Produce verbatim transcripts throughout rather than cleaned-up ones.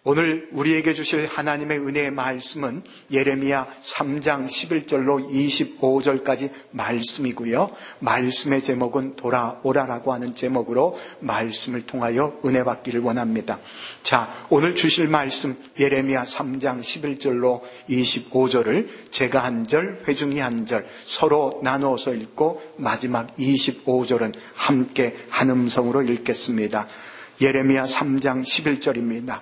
오늘 우리에게 주실 하나님의 은혜의 말씀은 예레미야 삼 장 십일 절로 이십오 절까지 말씀이고요. 말씀의 제목은 돌아오라라고 하는 제목으로 말씀을 통하여 은혜 받기를 원합니다. 자, 오늘 주실 말씀 예레미야 삼 장 십일 절로 이십오 절을 제가 한 절, 회중이 한 절 서로 나누어서 읽고 마지막 이십오 절은 함께 한 음성으로 읽겠습니다. 예레미야 삼 장 십일 절입니다.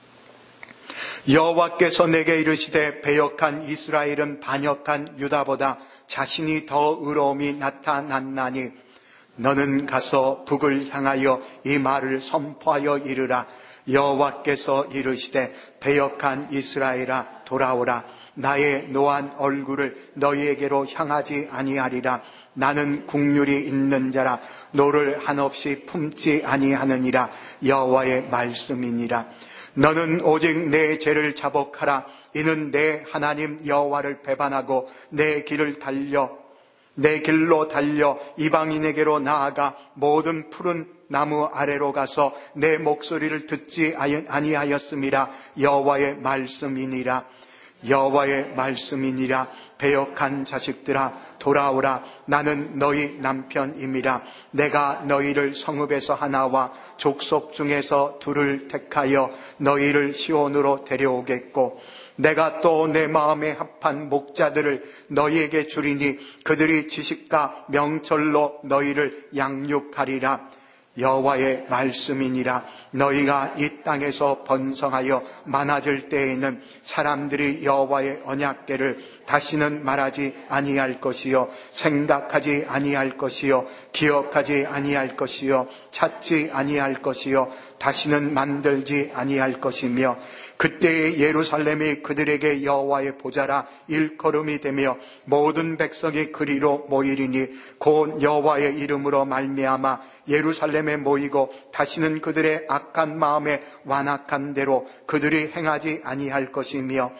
여호와께서 내게 이르시되 배역한 이스라엘은 반역한 유다보다 자신이 더 의로움이 나타났나니 너는 가서 북을 향하여 이 말을 선포하여 이르라. 여호와께서 이르시되 배역한 이스라엘아 돌아오라. 나의 노한 얼굴을 너희에게로 향하지 아니하리라. 나는 국률이 있는 자라 노를 한없이 품지 아니하느니라. 여호와의 말씀이니라. 너는 오직 내 죄를 자복하라. 이는 내 하나님 여호와를 배반하고 내 길을 달려 내 길로 달려 이방인에게로 나아가 모든 푸른 나무 아래로 가서 내 목소리를 듣지 아니하였음이라. 여호와의 말씀이니라. 여호와의 말씀이니라. 배역한 자식들아 돌아오라. 나는 너희 남편임이라. 내가 너희를 성읍에서 하나와 족속 중에서 둘을 택하여 너희를 시온으로 데려오겠고 내가 또 내 마음에 합한 목자들을 너희에게 주리니 그들이 지식과 명철로 너희를 양육하리라. 여호와의 말씀이니라. 너희가 이 땅에서 번성하여 많아질 때에는 사람들이 여호와의 언약궤를 다시는 말하지 아니할 것이요 생각하지 아니할 것이요 기억하지 아니할 것이요 찾지 아니할 것이요 다시는 만들지 아니할 것이며 그때의 예루살렘이 그들에게 여호와의 보좌라 일컬음이 되며 모든 백성이 그리로 모이리니 곧 여호와의 이름으로 말미암아 예루살렘에 모이고 다시는 그들의 악한 마음에 완악한 대로 그들이 행하지 아니할 것이며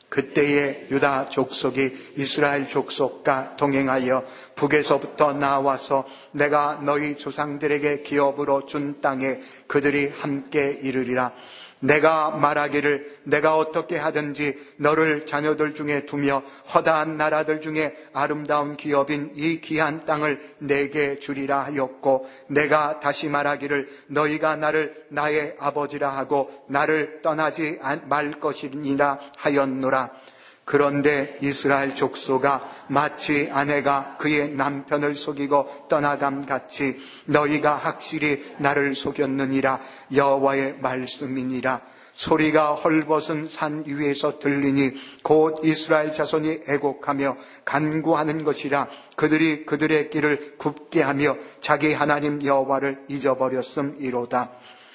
그때에 유다 족속이 이스라엘 족속과 동행하여 북에서부터 나와서 내가 너희 조상들에게 기업으로 준 땅에 그들이 함께 이르리라. 내가 말하기를 내가 어떻게 하든지 너를 자녀들 중에 두며 허다한 나라들 중에 아름다운 기업인 이 귀한 땅을 내게 주리라 하였고 내가 다시 말하기를 너희가 나를 나의 아버지라 하고 나를 떠나지 말 것이니라 하였노라. 그런데 이스라엘 족속아 마치 아내가 그의 남편을 속이고 떠나감 같이 너희가 확실히 나를 속였느니라. 여호와의 말씀이니라. 소리가 헐벗은 산 위에서 들리니 곧 이스라엘 자손이 애곡하며 간구하는 것이라. 그들이 그들의 길을 굽게 하며 자기 하나님 여호와를 잊어버렸음이로다.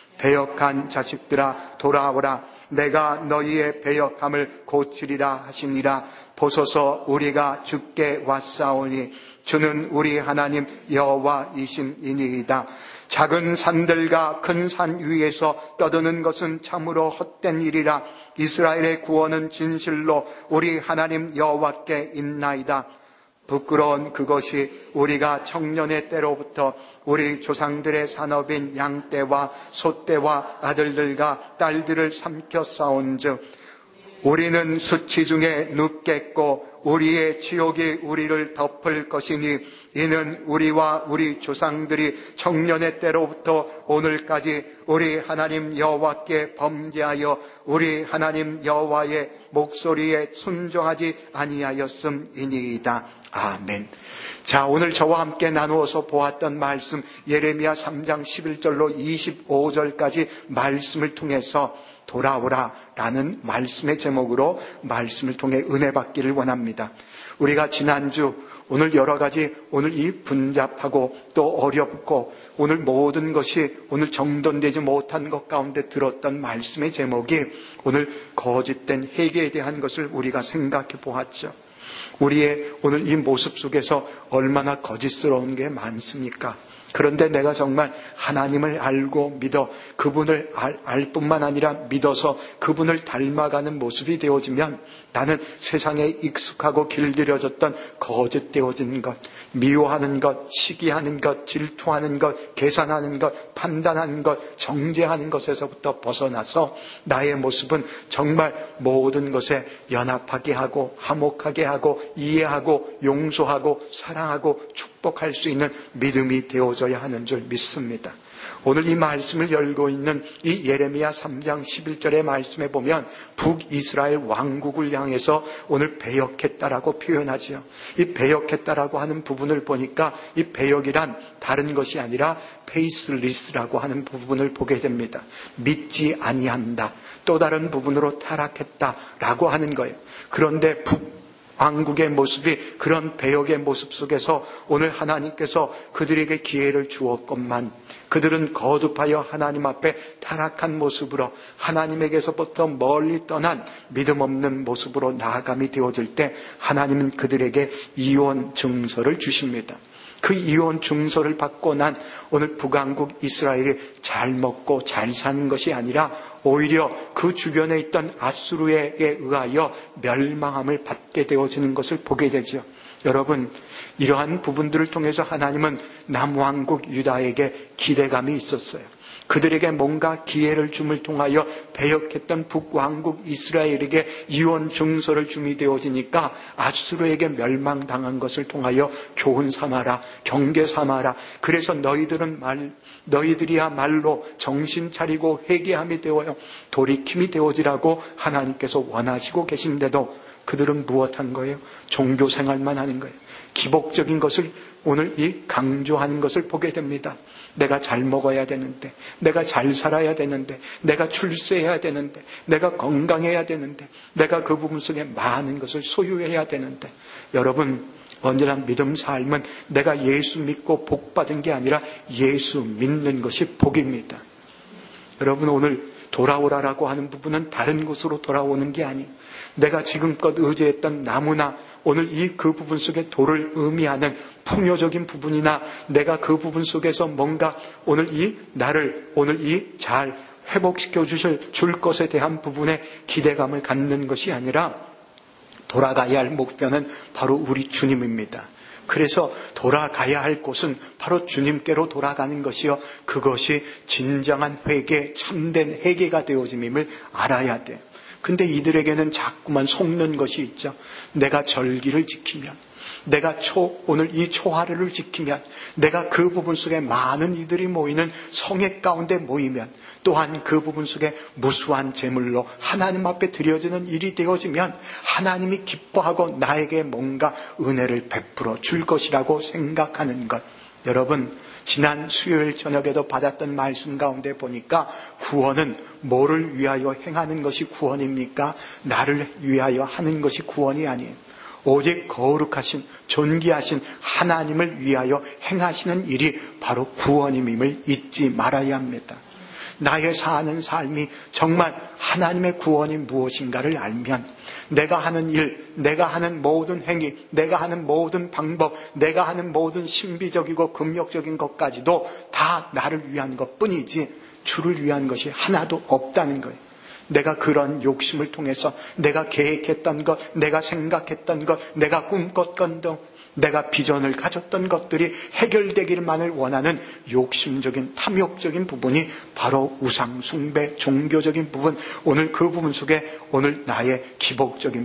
배역한 자식들아 돌아오라. 내가 너희의 배역함을 고치리라 하시니라. 보소서 우리가 주께 왔사오니 주는 우리 하나님 여호와이심이니이다. 작은 산들과 큰 산 위에서 떠드는 것은 참으로 헛된 일이라. 이스라엘의 구원은 진실로 우리 하나님 여호와께 있나이다. 부끄러운 그것이 우리가 청년의 때로부터 우리 조상들의 산업인 양떼와 소떼와 아들들과 딸들을 삼켜 싸운즉 우리는 수치 중에 눕겠고 우리의 지옥이 우리를 덮을 것이니 이는 우리와 우리 조상들이 청년의 때로부터 오늘까지 우리 하나님 여호와께 범죄하여 우리 하나님 여호와의 목소리에 순종하지 아니하였음이니이다. 아멘. 자, 오늘 저와 함께 나누어서 보았던 말씀 예레미야 삼 장 십일 절로 이십오 절까지 말씀을 통해서 돌아오라 라는 말씀의 제목으로 말씀을 통해 은혜 받기를 원합니다. 우리가 지난주 오늘 여러 가지 오늘 이 분잡하고 또 어렵고 오늘 모든 것이 오늘 정돈되지 못한 것 가운데 들었던 말씀의 제목이 오늘 거짓된 회개에 대한 것을 우리가 생각해 보았죠. 우리의 오늘 이 모습 속에서 얼마나 거짓스러운 게 많습니까? 그런데 내가 정말 하나님을 알고 믿어 그분을 알, 알 뿐만 아니라 믿어서 그분을 닮아가는 모습이 되어지면 나는 세상에 익숙하고 길들여졌던 거짓되어진 것, 미워하는 것, 시기하는 것, 질투하는 것, 계산하는 것, 판단하는 것, 정죄하는 것에서부터 벗어나서 나의 모습은 정말 모든 것에 연합하게 하고 화목하게 하고 이해하고 용서하고 사랑하고 축복할 수 있는 믿음이 되어져야 하는 줄 믿습니다. 오늘 이 말씀을 열고 있는 이 예레미야 삼 장 십일 절의 말씀에 보면 북이스라엘 왕국을 향해서 오늘 배역했다라고 표현하죠. 이 배역했다라고 하는 부분을 보니까 이 배역이란 다른 것이 아니라 페이스리스라고 하는 부분을 보게 됩니다. 믿지 아니한다. 또 다른 부분으로 타락했다라고 하는 거예요. 그런데 북 왕국의 모습이 그런 배역의 모습 속에서 오늘 하나님께서 그들에게 기회를 주었건만 그들은 거듭하여 하나님 앞에 타락한 모습으로 하나님에게서부터 멀리 떠난 믿음 없는 모습으로 나아감이 되어질 때 하나님은 그들에게 이혼 증서를 주십니다. 그 이혼 증서를 받고 난 오늘 북왕국 이스라엘이 잘 먹고 잘 사는 것이 아니라 오히려 그 주변에 있던 아수르에게 의하여 멸망함을 받게 되어지는 것을 보게 되죠. 여러분, 이러한 부분들을 통해서 하나님은 남왕국 유다에게 기대감이 있었어요. 그들에게 뭔가 기회를 줌을 통하여 배역했던 북왕국 이스라엘에게 이혼 증서를 줌이 되어지니까 아수르에게 멸망당한 것을 통하여 교훈 삼아라, 경계 삼아라. 그래서 너희들은 말, 너희들이야말로 정신 차리고 회개함이 되어요 돌이킴이 되어지라고 하나님께서 원하시고 계신데도 그들은 무엇한 거예요? 종교 생활만 하는 거예요. 기복적인 것을 오늘 이 강조하는 것을 보게 됩니다. 내가 잘 먹어야 되는데, 내가 잘 살아야 되는데, 내가 출세해야 되는데, 내가 건강해야 되는데, 내가 그 부분 속에 많은 것을 소유해야 되는데, 여러분, 언제나 믿음 삶은 내가 예수 믿고 복 받은 게 아니라 예수 믿는 것이 복입니다. 여러분, 오늘 돌아오라라고 하는 부분은 다른 곳으로 돌아오는 게 아니에요. 내가 지금껏 의지했던 나무나 오늘 이 그 부분 속에 돌을 의미하는 풍요적인 부분이나 내가 그 부분 속에서 뭔가 오늘 이 나를 오늘 이 잘 회복시켜 주실 줄 것에 대한 부분에 기대감을 갖는 것이 아니라 돌아가야 할 목표는 바로 우리 주님입니다. 그래서 돌아가야 할 곳은 바로 주님께로 돌아가는 것이요, 그것이 진정한 회개, 참된 회개가 되어짐임을 알아야 돼요. 근데 이들에게는 자꾸만 속는 것이 있죠. 내가 절기를 지키면, 내가 초, 오늘 이 초하루를 지키면, 내가 그 부분 속에 많은 이들이 모이는 성회 가운데 모이면, 또한 그 부분 속에 무수한 제물로 하나님 앞에 드려지는 일이 되어지면 하나님이 기뻐하고 나에게 뭔가 은혜를 베풀어 줄 것이라고 생각하는 것. 여러분, 지난 수요일 저녁에도 받았던 말씀 가운데 보니까 구원은 뭐를 위하여 행하는 것이 구원입니까? 나를 위하여 하는 것이 구원이 아니에요. 오직 거룩하신 존귀하신 하나님을 위하여 행하시는 일이 바로 구원임을 잊지 말아야 합니다. 나의 사는 삶이 정말 하나님의 구원이 무엇인가를 알면 내가 하는 일, 내가 하는 모든 행위, 내가 하는 모든 방법, 내가 하는 모든 신비적이고 금욕적인 것까지도 다 나를 위한 것뿐이지 주를 위한 것이 하나도 없다는 거예요. 내가 그런 욕심을 통해서 내가 계획했던 것, 내가 생각했던 것, 내가 꿈꿨던 것, 내가 비전을 가졌던 것들이 해결되기만을 원하는 욕심적인 탐욕적인 부분이 바로 우상 숭배, 종교적인 부분, 오늘 그 부분 속에 오늘 나의 기복적인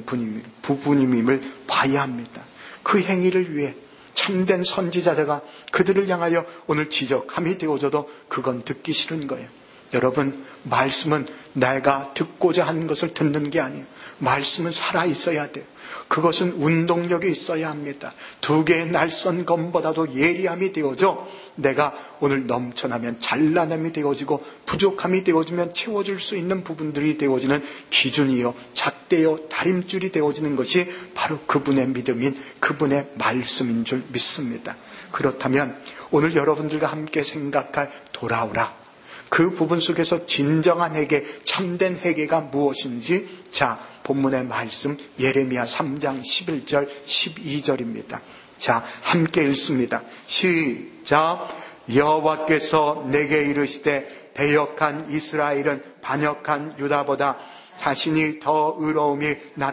부분임을 봐야 합니다. 그 행위를 위해 참된 선지자들과 그들을 향하여 오늘 지적함이 되어져도 그건 듣기 싫은 거예요. 여러분, 말씀은 내가 듣고자 하는 것을 듣는 게 아니에요. 말씀은 살아있어야 돼요. 그것은 운동력이 있어야 합니다. 두 개의 날선 검보다도 예리함이 되어져 내가 오늘 넘쳐나면 찬란함이 되어지고 부족함이 되어지면 채워줄 수 있는 부분들이 되어지는 기준이요, 잣대요, 다림줄이 되어지는 것이 바로 그분의 믿음인 그분의 말씀인 줄 믿습니다. 그렇다면 오늘 여러분들과 함께 생각할 돌아오라, 그 부분 속에서 진정한 회개, 참된 회개가 무엇인지, 자, 본문의 말씀 예레미야 삼 장 십일 절 십이 절입니다. 자, 함께 읽습니다. 시작. 여호와께서 내게 이르시되 배역한 이스라엘은 반역한 유다보다 자신이 더 의로움이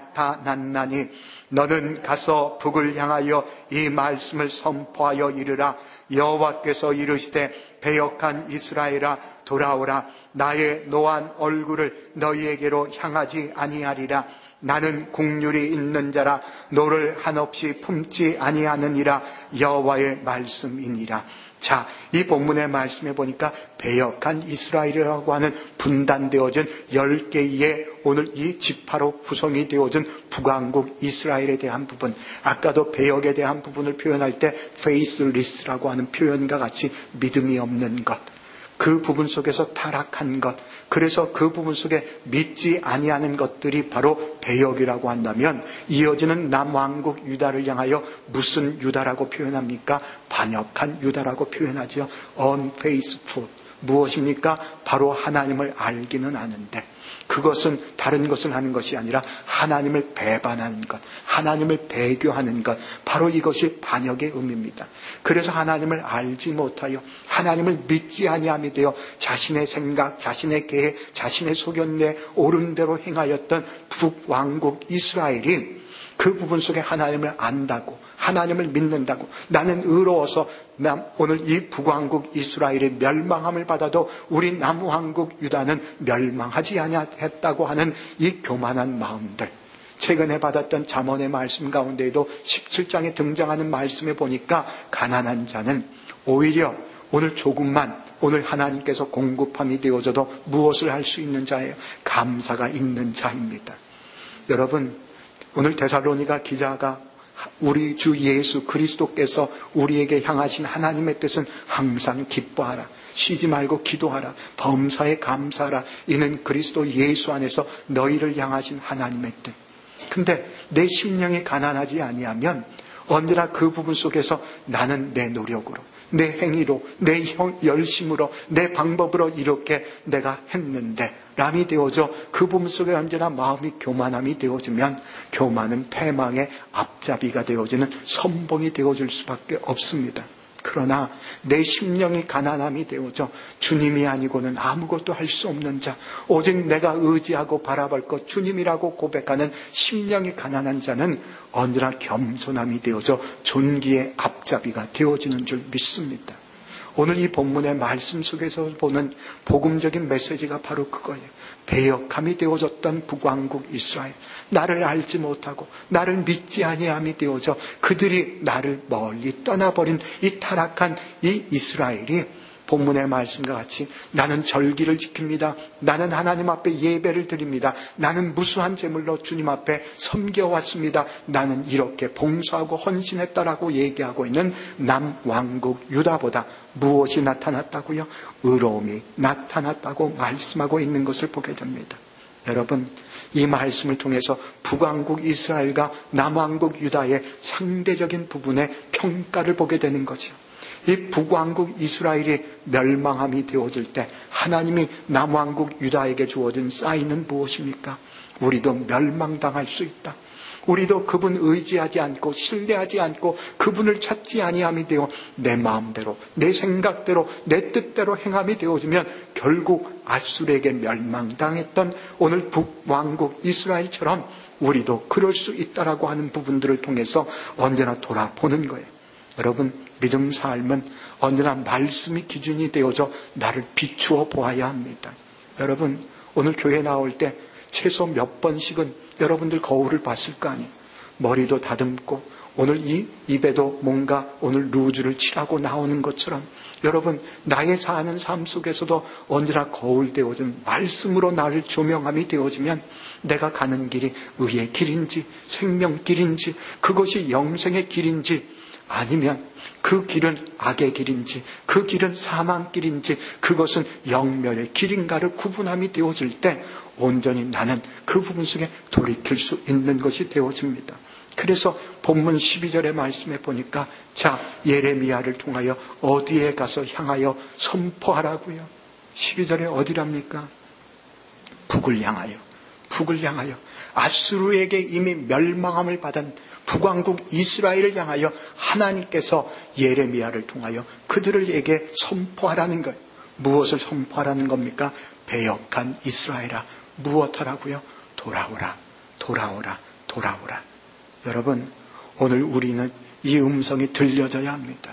나타났나니 너는 가서 북을 향하여 이 말씀을 선포하여 이르라. 여호와께서 이르시되 배역한 이스라엘아 돌아오라. 나의 노한 얼굴을 너희에게로 향하지 아니하리라. 나는 국률이 있는 자라 노를 한없이 품지 아니하느니라. 여호와의 말씀이니라. 자, 이 본문의 말씀에 보니까 배역한 이스라엘이라고 하는 분단되어진 열 개의 오늘 이 지파로 구성이 되어진 북왕국 이스라엘에 대한 부분, 아까도 배역에 대한 부분을 표현할 때 faithless라고 하는 표현과 같이 믿음이 없는 것, 그 부분 속에서 타락한 것, 그래서 그 부분 속에 믿지 아니하는 것들이 바로 배역이라고 한다면 이어지는 남왕국 유다를 향하여 무슨 유다라고 표현합니까? 반역한 유다라고 표현하죠. unfaithful. 무엇입니까? 바로 하나님을 알기는 아는데 그것은 다른 것을 하는 것이 아니라 하나님을 배반하는 것, 하나님을 배교하는 것, 바로 이것이 반역의 의미입니다. 그래서 하나님을 알지 못하여 하나님을 믿지 아니함이 되어 자신의 생각, 자신의 계획, 자신의 소견내 옳은 대로 행하였던 북왕국 이스라엘이 그 부분 속에 하나님을 안다고, 하나님을 믿는다고, 나는 의로워서 남, 오늘 이 북왕국 이스라엘의 멸망함을 받아도 우리 남왕국 유다는 멸망하지 아니했다고 하는 이 교만한 마음들, 최근에 받았던 잠언의 말씀 가운데에도 십칠 장에 등장하는 말씀에 보니까 가난한 자는 오히려 오늘 조금만 오늘 하나님께서 공급함이 되어져도 무엇을 할 수 있는 자예요? 감사가 있는 자입니다. 여러분, 오늘 데살로니가 기자가 우리 주 예수 그리스도께서 우리에게 향하신 하나님의 뜻은 항상 기뻐하라, 쉬지 말고 기도하라, 범사에 감사하라, 이는 그리스도 예수 안에서 너희를 향하신 하나님의 뜻. 근데 내 심령이 가난하지 아니하면 언제나 그 부분 속에서 나는 내 노력으로, 내 행위로, 내 열심으로, 내 방법으로 이렇게 내가 했는데 람이 되어져 그 부분 속에 언제나 마음이 교만함이 되어지면 교만은 패망의 앞잡이가 되어지는 선봉이 되어질 수밖에 없습니다. 그러나 내 심령이 가난함이 되어져 주님이 아니고는 아무것도 할 수 없는 자, 오직 내가 의지하고 바라볼 것 주님이라고 고백하는 심령이 가난한 자는 언제나 겸손함이 되어져 존귀의 앞잡이가 되어지는 줄 믿습니다. 오늘 이 본문의 말씀 속에서 보는 복음적인 메시지가 바로 그거예요. 배역함이 되어졌던 북왕국 이스라엘, 나를 알지 못하고 나를 믿지 아니함이 되어져 그들이 나를 멀리 떠나버린 이 타락한 이 이스라엘이 본문의 말씀과 같이 나는 절기를 지킵니다, 나는 하나님 앞에 예배를 드립니다, 나는 무수한 제물로 주님 앞에 섬겨왔습니다, 나는 이렇게 봉사하고 헌신했다라고 얘기하고 있는 남왕국 유다보다 무엇이 나타났다고요? 의로움이 나타났다고 말씀하고 있는 것을 보게 됩니다. 여러분, 이 말씀을 통해서 북왕국 이스라엘과 남왕국 유다의 상대적인 부분의 평가를 보게 되는 거죠. 이 북왕국 이스라엘이 멸망함이 되어질 때 하나님이 남왕국 유다에게 주어진 사인은 무엇입니까? 우리도 멸망당할 수 있다. 우리도 그분 의지하지 않고 신뢰하지 않고 그분을 찾지 아니함이 되어 내 마음대로, 내 생각대로, 내 뜻대로 행함이 되어지면 결국 아수르에게 멸망당했던 오늘 북왕국 이스라엘처럼 우리도 그럴 수 있다라고 하는 부분들을 통해서 언제나 돌아보는 거예요. 여러분, 믿음 삶은 언제나 말씀이 기준이 되어져 나를 비추어 보아야 합니다. 여러분, 오늘 교회 나올 때 최소 몇 번씩은 여러분들 거울을 봤을 거 아니에요. 머리도 다듬고 오늘 이 입에도 뭔가 오늘 루즈를 칠하고 나오는 것처럼 여러분, 나의 사는 삶 속에서도 언제나 거울 되어진 말씀으로 나를 조명함이 되어지면 내가 가는 길이 의의 길인지 생명길인지 그것이 영생의 길인지 아니면 그 길은 악의 길인지 그 길은 사망길인지 그것은 영멸의 길인가를 구분함이 되어질 때 온전히 나는 그 부분 속에 돌이킬 수 있는 것이 되어집니다. 그래서 본문 십이 절의 말씀에 보니까 자, 예레미야를 통하여 어디에 가서 향하여 선포하라고요. 십이 절에 어디랍니까? 북을 향하여, 북을 향하여 아수르에게 이미 멸망함을 받은 북왕국 이스라엘을 향하여 하나님께서 예레미야를 통하여 그들에게 선포하라는 거예요. 무엇을 선포하라는 겁니까? 배역한 이스라엘아, 무엇하라고요? 돌아오라, 돌아오라, 돌아오라. 여러분, 오늘 우리는 이 음성이 들려져야 합니다.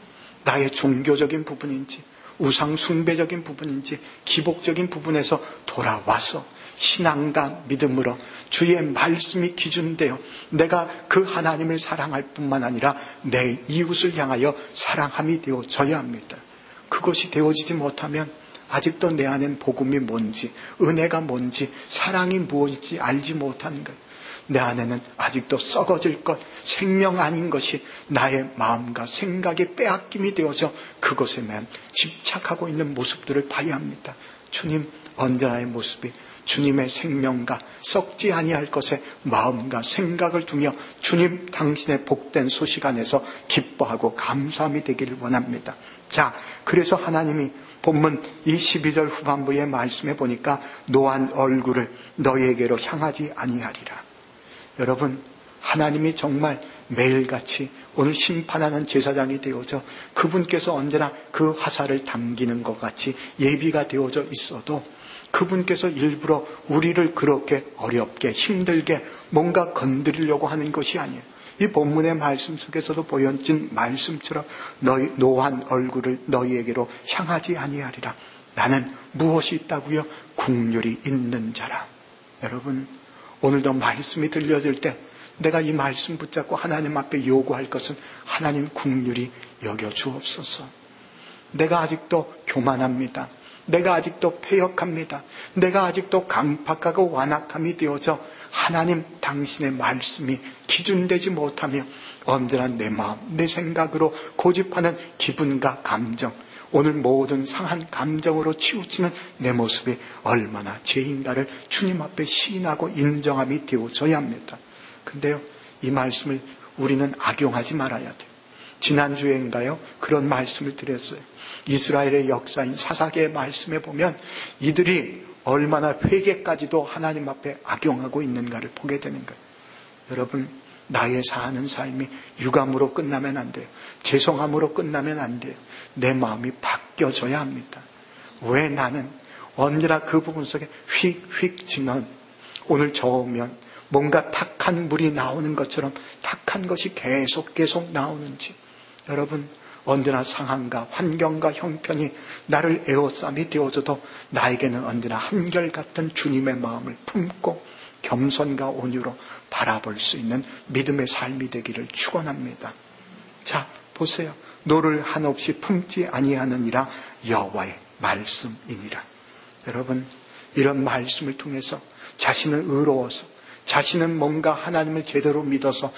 나의 종교적인 부분인지 우상 숭배적인 부분인지 기복적인 부분에서 돌아와서 신앙과 믿음으로 주의 말씀이 기준되어 내가 그 하나님을 사랑할 뿐만 아니라 내 이웃을 향하여 사랑함이 되어져야 합니다. 그것이 되어지지 못하면 아직도 내 안엔 복음이 뭔지, 은혜가 뭔지, 사랑이 무엇인지 알지 못하는 거예요. 내 안에는 아직도 썩어질 것, 생명 아닌 것이 나의 마음과 생각이 빼앗김이 되어져 그것에만 집착하고 있는 모습들을 봐야 합니다. 주님, 언제나의 모습이 주님의 생명과 썩지 아니할 것에 마음과 생각을 두며 주님 당신의 복된 소식 안에서 기뻐하고 감사함이 되기를 원합니다. 자, 그래서 하나님이 본문 이 십이 절 후반부의 말씀에 보니까 노한 얼굴을 너희에게로 향하지 아니하리라. 여러분, 하나님이 정말 매일같이 오늘 심판하는 제사장이 되어져 그분께서 언제나 그 화살을 당기는 것 같이 예비가 되어져 있어도 그분께서 일부러 우리를 그렇게 어렵게 힘들게 뭔가 건드리려고 하는 것이 아니에요. 이 본문의 말씀 속에서도 보여진 말씀처럼 너희 노한 얼굴을 너희에게로 향하지 아니하리라. 나는 무엇이 있다고요? 국률이 있는 자라. 여러분, 오늘도 말씀이 들려질 때 내가 이 말씀 붙잡고 하나님 앞에 요구할 것은 하나님 국률이 여겨 주옵소서. 내가 아직도 교만합니다. 내가 아직도 패역합니다. 내가 아직도 강팍하고 완악함이 되어져 하나님 당신의 말씀이 기준되지 못하며 언제나 내 마음, 내 생각으로 고집하는 기분과 감정, 오늘 모든 상한 감정으로 치우치는 내 모습이 얼마나 죄인가를 주님 앞에 시인하고 인정함이 되어져야 합니다. 근데요, 이 말씀을 우리는 악용하지 말아야 돼요. 지난주에인가요? 그런 말씀을 드렸어요. 이스라엘의 역사인 사사기의 말씀에 보면 이들이 얼마나 회개까지도 하나님 앞에 악용하고 있는가를 보게 되는 거예요. 여러분, 나의 사는 삶이 유감으로 끝나면 안 돼요. 죄송함으로 끝나면 안 돼요. 내 마음이 바뀌어져야 합니다. 왜 나는 언제나 그 부분 속에 휙휙 지면 오늘 저으면 뭔가 탁한 물이 나오는 것처럼 탁한 것이 계속 계속 나오는지, 여러분, 언제나 상황과 환경과 형편이 나를 에워싸미 되어져도 나에게는 언제나 한결같은 주님의 마음을 품고 겸손과 온유로 바라볼 수 있는 믿음의 삶이 되기를 축원합니다. 자, 보세요. 노를 한없이 품지 아니하느니라 여호와의 말씀이니라. 여러분, 이런 말씀을 통해서 자신은 의로워서, 자신은 뭔가 하나님을 제대로 믿어서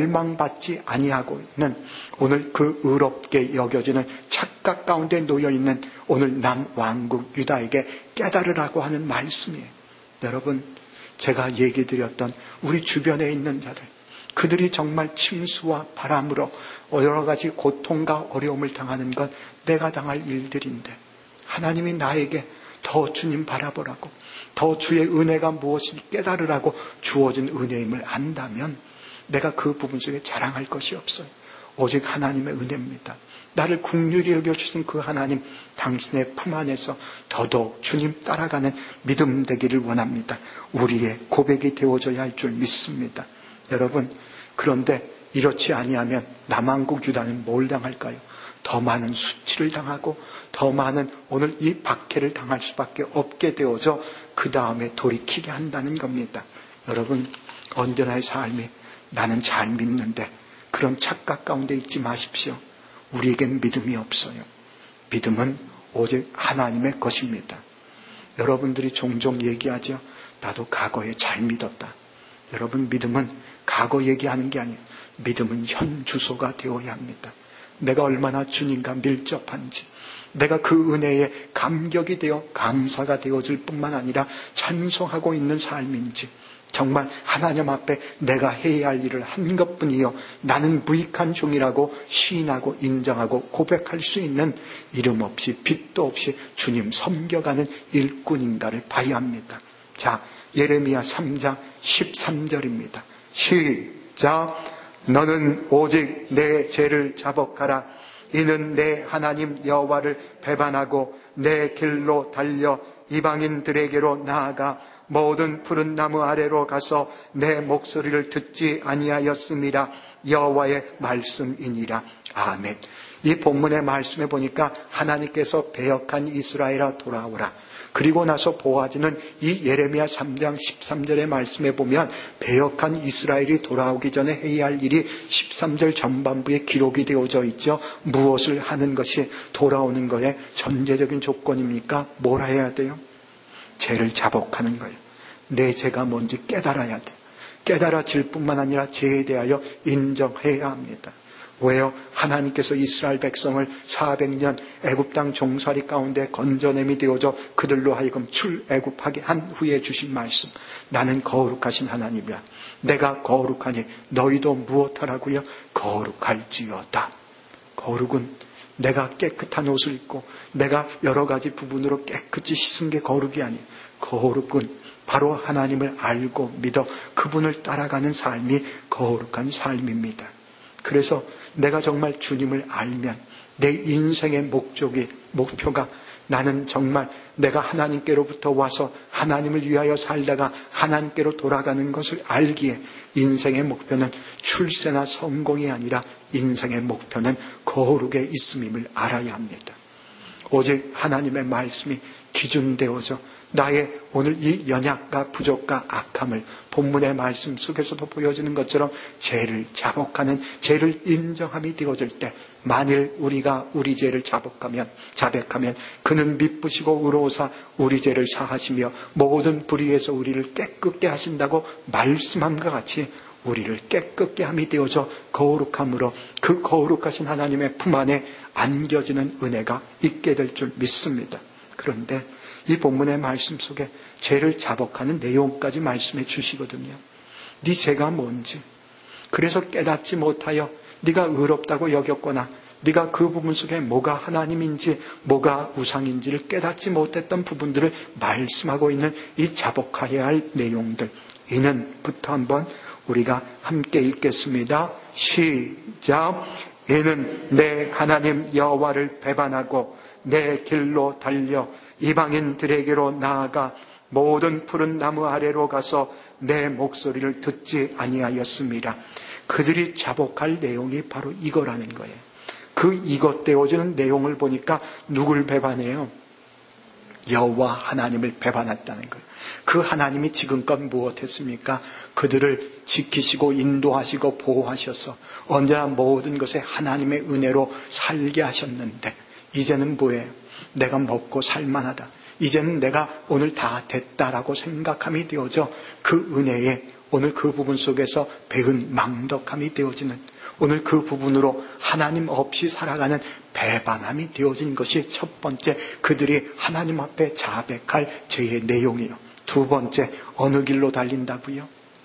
멸망받지 아니하고 있는, 오늘 그 의롭게 여겨지는 착각 가운데 놓여있는 오늘 남왕국 유다에게 깨달으라고 하는 말씀이에요. 여러분, 제가 얘기 드렸던 우리 주변에 있는 자들, 그들이 정말 침수와 바람으로 여러 가지 고통과 어려움을 당하는 건 내가 당할 일들인데, 하나님이 나에게 더 주님 바라보라고, 더 주의 은혜가 무엇인지 깨달으라고 주어진 은혜임을 안다면 내가 그 부분 속에 자랑할 것이 없어요. 오직 하나님의 은혜입니다. 나를 긍휼히 여겨주신 그 하나님, 당신의 품 안에서 더더욱 주님 따라가는 믿음 되기를 원합니다. 우리의 고백이 되어져야 할 줄 믿습니다. 여러분, 그런데 이렇지 아니하면 남왕국 유다는 뭘 당할까요? 더 많은 수치를 당하고 더 많은 오늘 이 박해를 당할 수밖에 없게 되어져 그 다음에 돌이키게 한다는 겁니다. 여러분, 언제나의 삶이 나는 잘 믿는데 그런 착각 가운데 있지 마십시오. 우리에겐 믿음이 없어요. 믿음은 오직 하나님의 것입니다. 여러분들이 종종 얘기하죠. 나도 과거에 잘 믿었다. 여러분, 믿음은 과거 얘기하는 게 아니에요. 믿음은 현 주소가 되어야 합니다. 내가 얼마나 주님과 밀접한지, 내가 그 은혜에 감격이 되어 감사가 되어질 뿐만 아니라 찬송하고 있는 삶인지, 정말 하나님 앞에 내가 해야 할 일을 한 것뿐이요 나는 무익한 종이라고 시인하고 인정하고 고백할 수 있는 이름 없이 빛도 없이 주님 섬겨가는 일꾼인가를 봐야 합니다. 자, 예레미야 삼 장 십삼 절입니다. 시작. 너는 오직 내 죄를 자복하라. 이는 내 하나님 여호와를 배반하고 내 길로 달려 이방인들에게로 나아가 모든 푸른 나무 아래로 가서 내 목소리를 듣지 아니하였음이라. 여호와의 말씀이니라. 아멘. 이 본문의 말씀에 보니까 하나님께서 배역한 이스라엘아 돌아오라. 그리고 나서 보아즈는 이 예레미야 삼 장 십삼 절의 말씀에 보면 배역한 이스라엘이 돌아오기 전에 해야 할 일이 십삼 절 전반부에 기록이 되어져 있죠. 무엇을 하는 것이 돌아오는 것의 전제적인 조건입니까? 뭘 해야 돼요? 죄를 자복하는 거예요. 내 죄가 뭔지 깨달아야 돼. 깨달아질 뿐만 아니라 죄에 대하여 인정해야 합니다. 왜요? 하나님께서 이스라엘 백성을 사백 년 애굽 땅 종살이 가운데 건져냄이 되어져 그들로 하여금 출애굽하게 한 후에 주신 말씀. 나는 거룩하신 하나님이야. 내가 거룩하니 너희도 무엇하라고요? 거룩할지어다. 거룩은 내가 깨끗한 옷을 입고 내가 여러 가지 부분으로 깨끗이 씻은 게 거룩이 아니에요. 거룩은 바로 하나님을 알고 믿어 그분을 따라가는 삶이 거룩한 삶입니다. 그래서 내가 정말 주님을 알면 내 인생의 목적이, 목표가 나는 정말 내가 하나님께로부터 와서 하나님을 위하여 살다가 하나님께로 돌아가는 것을 알기에 인생의 목표는 출세나 성공이 아니라 인생의 목표는 거룩에 있음임을 알아야 합니다. 오직 하나님의 말씀이 기준되어져 나의 오늘 이 연약과 부족과 악함을 본문의 말씀 속에서도 보여지는 것처럼 죄를 자복하는, 죄를 인정함이 되어질 때 만일 우리가 우리 죄를 자복하면, 자백하면 그는 미쁘시고 의로우사 우리 죄를 사하시며 모든 불의에서 우리를 깨끗게 하신다고 말씀함과 같이 우리를 깨끗게 함이 되어져 거룩함으로 그 거룩하신 하나님의 품 안에 안겨지는 은혜가 있게 될 줄 믿습니다. 그런데 이 본문의 말씀 속에 죄를 자복하는 내용까지 말씀해 주시거든요. 네 죄가 뭔지, 그래서 깨닫지 못하여 네가 의롭다고 여겼거나 네가 그 부분 속에 뭐가 하나님인지 뭐가 우상인지를 깨닫지 못했던 부분들을 말씀하고 있는 이 자복하여야 할 내용들, 이는 부터 한번 우리가 함께 읽겠습니다. 시작. 이는 내 하나님 여호와를 배반하고 내 길로 달려 이방인들에게로 나아가 모든 푸른 나무 아래로 가서 내 목소리를 듣지 아니하였습니다. 그들이 자복할 내용이 바로 이거라는 거예요. 그 이것 되어지는 내용을 보니까 누굴 배반해요? 여호와 하나님을 배반했다는 거예요. 그 하나님이 지금껏 무엇했습니까? 그들을 지키시고 인도하시고 보호하셔서 언제나 모든 것에 하나님의 은혜로 살게 하셨는데 이제는 뭐예요? 내가 먹고 살만하다. 이제는 내가 오늘 다 됐다라고 생각함이 되어져 그 은혜에 오늘 그 부분 속에서 배은 망덕함이 되어지는, 오늘 그 부분으로 하나님 없이 살아가는 배반함이 되어진 것이 첫 번째 그들이 하나님 앞에 자백할 죄의 내용이요. 두 번째, 어느 길로 달린다고요?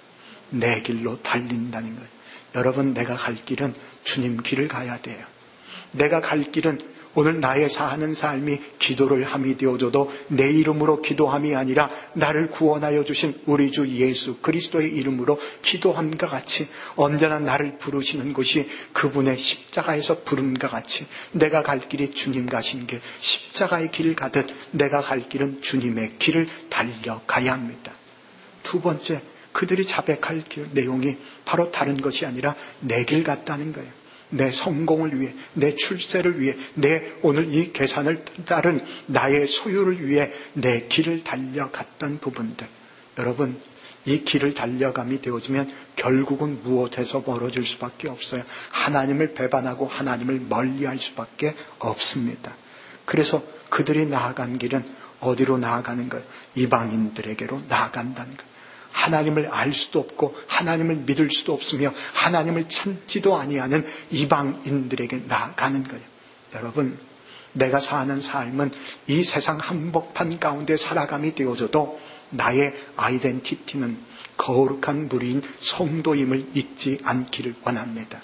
내 길로 달린다는 거예요. 여러분, 내가 갈 길은 주님 길을 가야 돼요. 내가 갈 길은 오늘 나의 사는 삶이 기도를 함이 되어져도 내 이름으로 기도함이 아니라 나를 구원하여 주신 우리 주 예수 그리스도의 이름으로 기도함과 같이 언제나 나를 부르시는 곳이 그분의 십자가에서 부름과 같이 내가 갈 길이 주님 가신 길, 십자가의 길을 가듯 내가 갈 길은 주님의 길을 달려가야 합니다. 두 번째, 그들이 자백할 길 내용이 바로 다른 것이 아니라 내 길 같다는 거예요. 내 성공을 위해, 내 출세를 위해, 내 오늘 이 계산을 따른 나의 소유를 위해 내 길을 달려갔던 부분들. 여러분, 이 길을 달려감이 되어지면 결국은 무엇에서 벌어질 수밖에 없어요. 하나님을 배반하고 하나님을 멀리할 수밖에 없습니다. 그래서 그들이 나아간 길은 어디로 나아가는 거예요? 이방인들에게로 나아간다는 거예요. 하나님을 알 수도 없고 하나님을 믿을 수도 없으며 하나님을 참지도 아니하는 이방인들에게 나아가는 거예요. 여러분, 내가 사는 삶은 이 세상 한복판 가운데 살아감이 되어져도 나의 아이덴티티는 거룩한 무리인 성도임을 잊지 않기를 원합니다.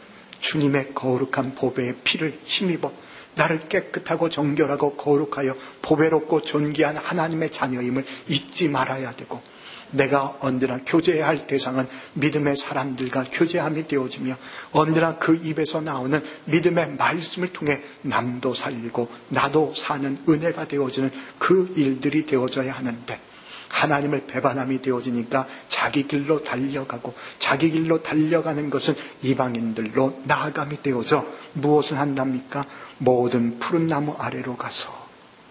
주님의 거룩한 보배의 피를 힘입어 나를 깨끗하고 정결하고 거룩하여 보배롭고 존귀한 하나님의 자녀임을 잊지 말아야 되고, 내가 언제나 교제해야 할 대상은 믿음의 사람들과 교제함이 되어지며 언제나 그 입에서 나오는 믿음의 말씀을 통해 남도 살리고 나도 사는 은혜가 되어지는 그 일들이 되어져야 하는데, 하나님을 배반함이 되어지니까 자기 길로 달려가고, 자기 길로 달려가는 것은 이방인들로 나아감이 되어져 무엇을 한답니까? 모든 푸른 나무 아래로 가서,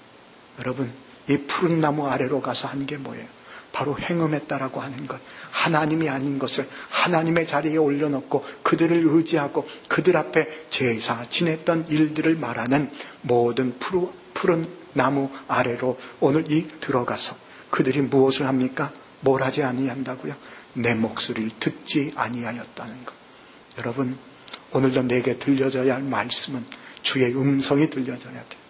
여러분, 이 푸른 나무 아래로 가서 한 게 뭐예요? 바로 행음했다라고 하는 것. 하나님이 아닌 것을 하나님의 자리에 올려놓고 그들을 의지하고 그들 앞에 제사 지냈던 일들을 말하는 모든 푸르, 푸른 나무 아래로 오늘 이 들어가서 그들이 무엇을 합니까? 뭘 하지 아니한다고요? 내 목소리를 듣지 아니하였다는 것. 여러분, 오늘도 내게 들려져야 할 말씀은 주의 음성이 들려져야 돼요.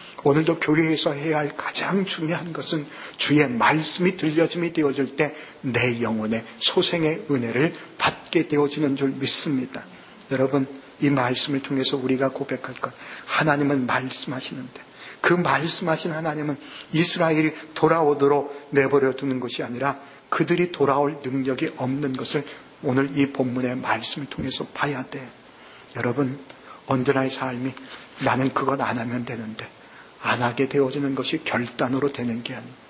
오늘도 교회에서 해야 할 가장 중요한 것은 주의 말씀이 들려짐이 되어질 때 내 영혼의 소생의 은혜를 받게 되어지는 줄 믿습니다. 여러분, 이 말씀을 통해서 우리가 고백할 것, 하나님은 말씀하시는데 그 말씀하신 하나님은 이스라엘이 돌아오도록 내버려 두는 것이 아니라 그들이 돌아올 능력이 없는 것을 오늘 이 본문의 말씀을 통해서 봐야 돼요. 여러분, 언제나의 삶이 나는 그것 안 하면 되는데 안 하게 되어지는 것이 결단으로 되는 게 아니에요.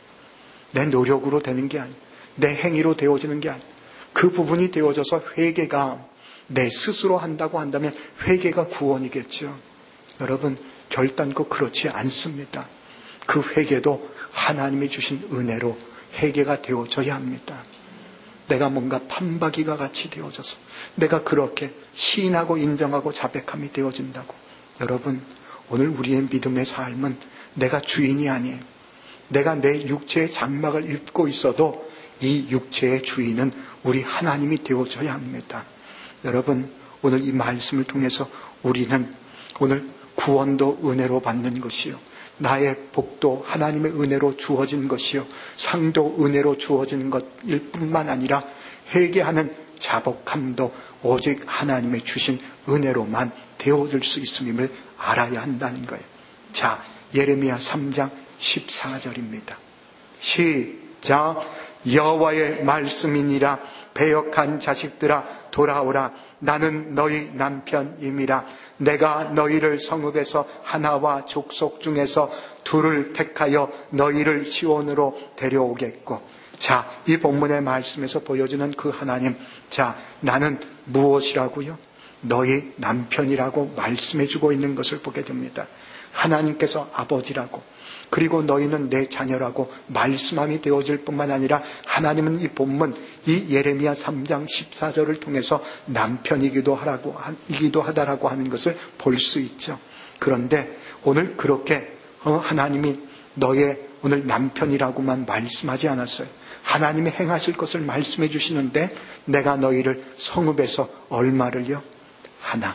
내 노력으로 되는 게 아니에요. 내 행위로 되어지는 게 아니에요. 그 부분이 되어져서 회개가 내 스스로 한다고 한다면 회개가 구원이겠죠. 여러분, 결단코 그렇지 않습니다. 그 회개도 하나님이 주신 은혜로 회개가 되어져야 합니다. 내가 뭔가 판박이가 같이 되어져서 내가 그렇게 시인하고 인정하고 자백함이 되어진다고. 여러분, 오늘 우리의 믿음의 삶은 내가 주인이 아니에요. 내가 내 육체의 장막을 입고 있어도 이 육체의 주인은 우리 하나님이 되어져야 합니다. 여러분, 오늘 이 말씀을 통해서 우리는 오늘 구원도 은혜로 받는 것이요, 나의 복도 하나님의 은혜로 주어진 것이요, 상도 은혜로 주어진 것일 뿐만 아니라 회개하는 자복함도 오직 하나님의 주신 은혜로만 되어질 수 있음을 알아야 한다는 거예요. 자, 예레미야 삼 장 십사 절입니다. 시작. 여호와의 말씀이니라. 배역한 자식들아 돌아오라. 나는 너희 남편임이라. 내가 너희를 성읍에서 하나와 족속 중에서 둘을 택하여 너희를 시온으로 데려오겠고. 자, 이 본문의 말씀에서 보여주는 그 하나님, 자, 나는 무엇이라고요? 너희 남편이라고 말씀해주고 있는 것을 보게 됩니다. 하나님께서 아버지라고, 그리고 너희는 내 자녀라고 말씀함이 되어질 뿐만 아니라 하나님은 이 본문, 이 예레미야 삼 장 십사 절을 통해서 남편이기도 하라고, 이기도 하다라고 하는 것을 볼 수 있죠. 그런데 오늘 그렇게 하나님이 너의 오늘 남편이라고만 말씀하지 않았어요. 하나님이 행하실 것을 말씀해 주시는데, 내가 너희를 성읍에서 얼마를요? 하나.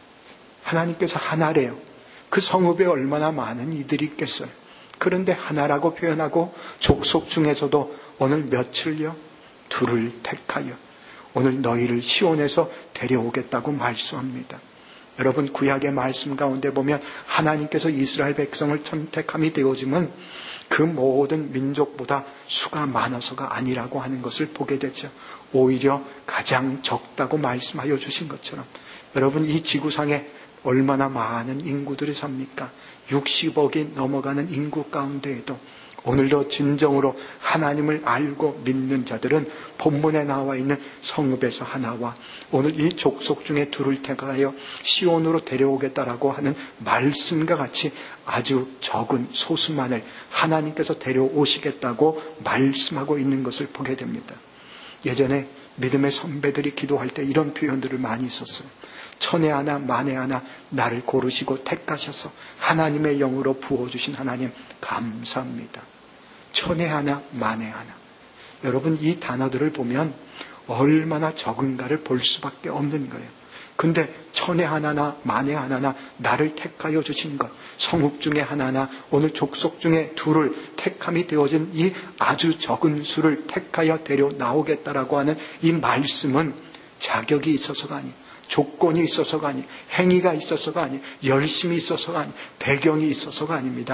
하나님께서 하나래요. 그 성읍에 얼마나 많은 이들이 있겠어요. 그런데 하나라고 표현하고 족속 중에서도 오늘 며칠요? 둘을 택하여 오늘 너희를 시온에서 데려오겠다고 말씀합니다. 여러분, 구약의 말씀 가운데 보면 하나님께서 이스라엘 백성을 선택함이 되어지면 그 모든 민족보다 수가 많아서가 아니라고 하는 것을 보게 되죠. 오히려 가장 적다고 말씀하여 주신 것처럼, 여러분, 이 지구상에 얼마나 많은 인구들이 삽니까? 육십억이 넘어가는 인구 가운데에도 오늘도 진정으로 하나님을 알고 믿는 자들은 본문에 나와 있는 성읍에서 하나와 오늘 이 족속 중에 둘을 택하여 시온으로 데려오겠다라고 하는 말씀과 같이 아주 적은 소수만을 하나님께서 데려오시겠다고 말씀하고 있는 것을 보게 됩니다. 예전에 믿음의 선배들이 기도할 때 이런 표현들을 많이 썼어요. 천에 하나 만에 하나 나를 고르시고 택하셔서 하나님의 영으로 부어주신 하나님 감사합니다. 천에 하나 만에 하나. 여러분, 이 단어들을 보면 얼마나 적은가를 볼 수밖에 없는 거예요. 근데 천에 하나나 만에 하나나 나를 택하여 주신 것, 성읍 중에 하나나 오늘 족속 중에 둘을 택함이 되어진 이 아주 적은 수를 택하여 데려 나오겠다라고 하는 이 말씀은 자격이 있어서가 아니에요. 조건이 있어서가 아니, 행위가 있어서가 아니, 열심이 있어서가 아니, 배경이 있어서가 아닙니다.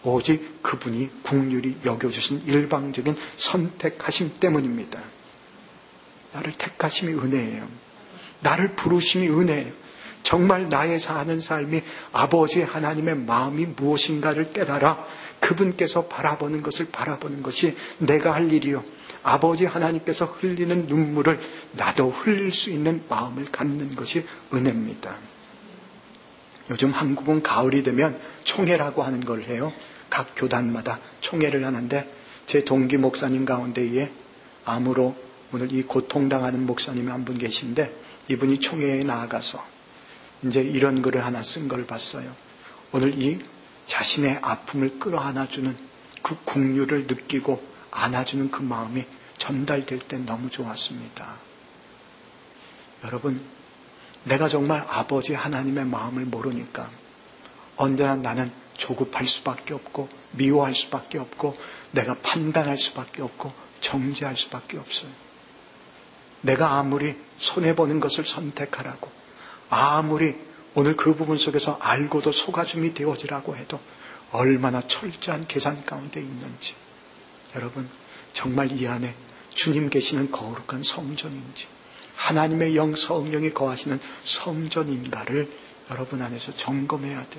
오직 그분이 긍휼히 여겨주신 일방적인 선택하심 때문입니다. 나를 택하심이 은혜예요. 나를 부르심이 은혜예요. 정말 나의 사는 삶이 아버지 하나님의 마음이 무엇인가를 깨달아 그분께서 바라보는 것을 바라보는 것이 내가 할 일이요. 아버지 하나님께서 흘리는 눈물을 나도 흘릴 수 있는 마음을 갖는 것이 은혜입니다. 요즘 한국은 가을이 되면 총회라고 하는 걸 해요. 각 교단마다 총회를 하는데 제 동기 목사님 가운데에 암으로 오늘 이 고통당하는 목사님이 한 분 계신데 이분이 총회에 나아가서 이제 이런 글을 하나 쓴 걸 봤어요. 오늘 이 자신의 아픔을 끌어안아주는 그 긍휼을 느끼고 안아주는 그 마음이 전달될 때 너무 좋았습니다. 여러분, 내가 정말 아버지 하나님의 마음을 모르니까 언제나 나는 조급할 수밖에 없고 미워할 수밖에 없고 내가 판단할 수밖에 없고 정죄할 수밖에 없어요. 내가 아무리 손해보는 것을 선택하라고 아무리 오늘 그 부분 속에서 알고도 속아줌이 되어지라고 해도 얼마나 철저한 계산 가운데 있는지 여러분 정말 이 안에 주님 계시는 거룩한 성전인지 하나님의 영 성령이 거하시는 성전인가를 여러분 안에서 점검해야 돼요.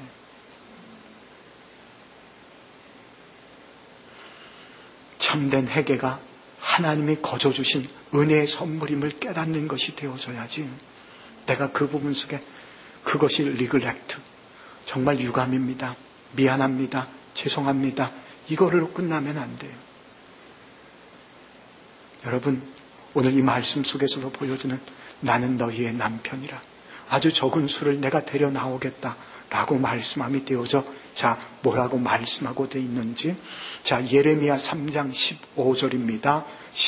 참된 회개가 하나님이 거저주신 은혜의 선물임을 깨닫는 것이 되어져야지 내가 그 부분 속에 그것이 리글렉트 정말 유감입니다. 미안합니다. 죄송합니다. 이거로 끝나면 안 돼요. 여러분 오늘 이 말씀 속에서도 보여주는 나는 너희의 남편이라 아주 적은 수를 내가 데려 나오겠다 라고 말씀함이 되어져 자 뭐라고 말씀하고 되어 있는지 자 예레미야 삼 장 십오 절입니다.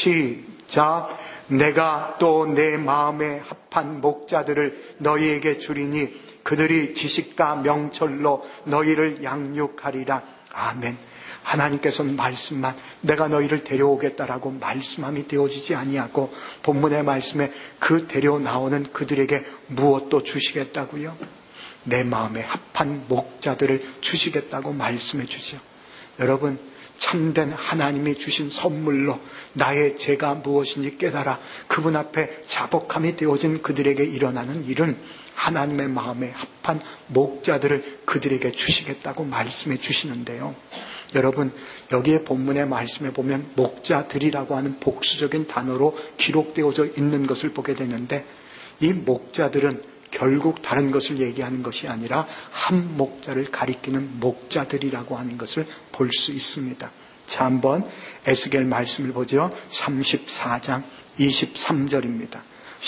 시작 내가 또 내 마음에 합한 목자들을 너희에게 주리니 그들이 지식과 명철로 너희를 양육하리라. 아멘. 하나님께서는 말씀만 내가 너희를 데려오겠다라고 말씀함이 되어지지 아니하고 본문의 말씀에 그 데려 나오는 그들에게 무엇도 주시겠다고요? 내 마음에 합한 목자들을 주시겠다고 말씀해 주죠. 여러분 참된 하나님이 주신 선물로 나의 죄가 무엇인지 깨달아 그분 앞에 자복함이 되어진 그들에게 일어나는 일은 하나님의 마음에 합한 목자들을 그들에게 주시겠다고 말씀해 주시는데요. 여러분 여기에 본문의 말씀에 보면 목자들이라고 하는 복수적인 단어로 기록되어져 있는 것을 보게 되는데 이 목자들은 결국 다른 것을 얘기하는 것이 아니라 한 목자를 가리키는 목자들이라고 하는 것을 볼 수 있습니다. 자, 한번 에스겔 말씀을 보죠. 삼십사 장 이십삼 절입니다.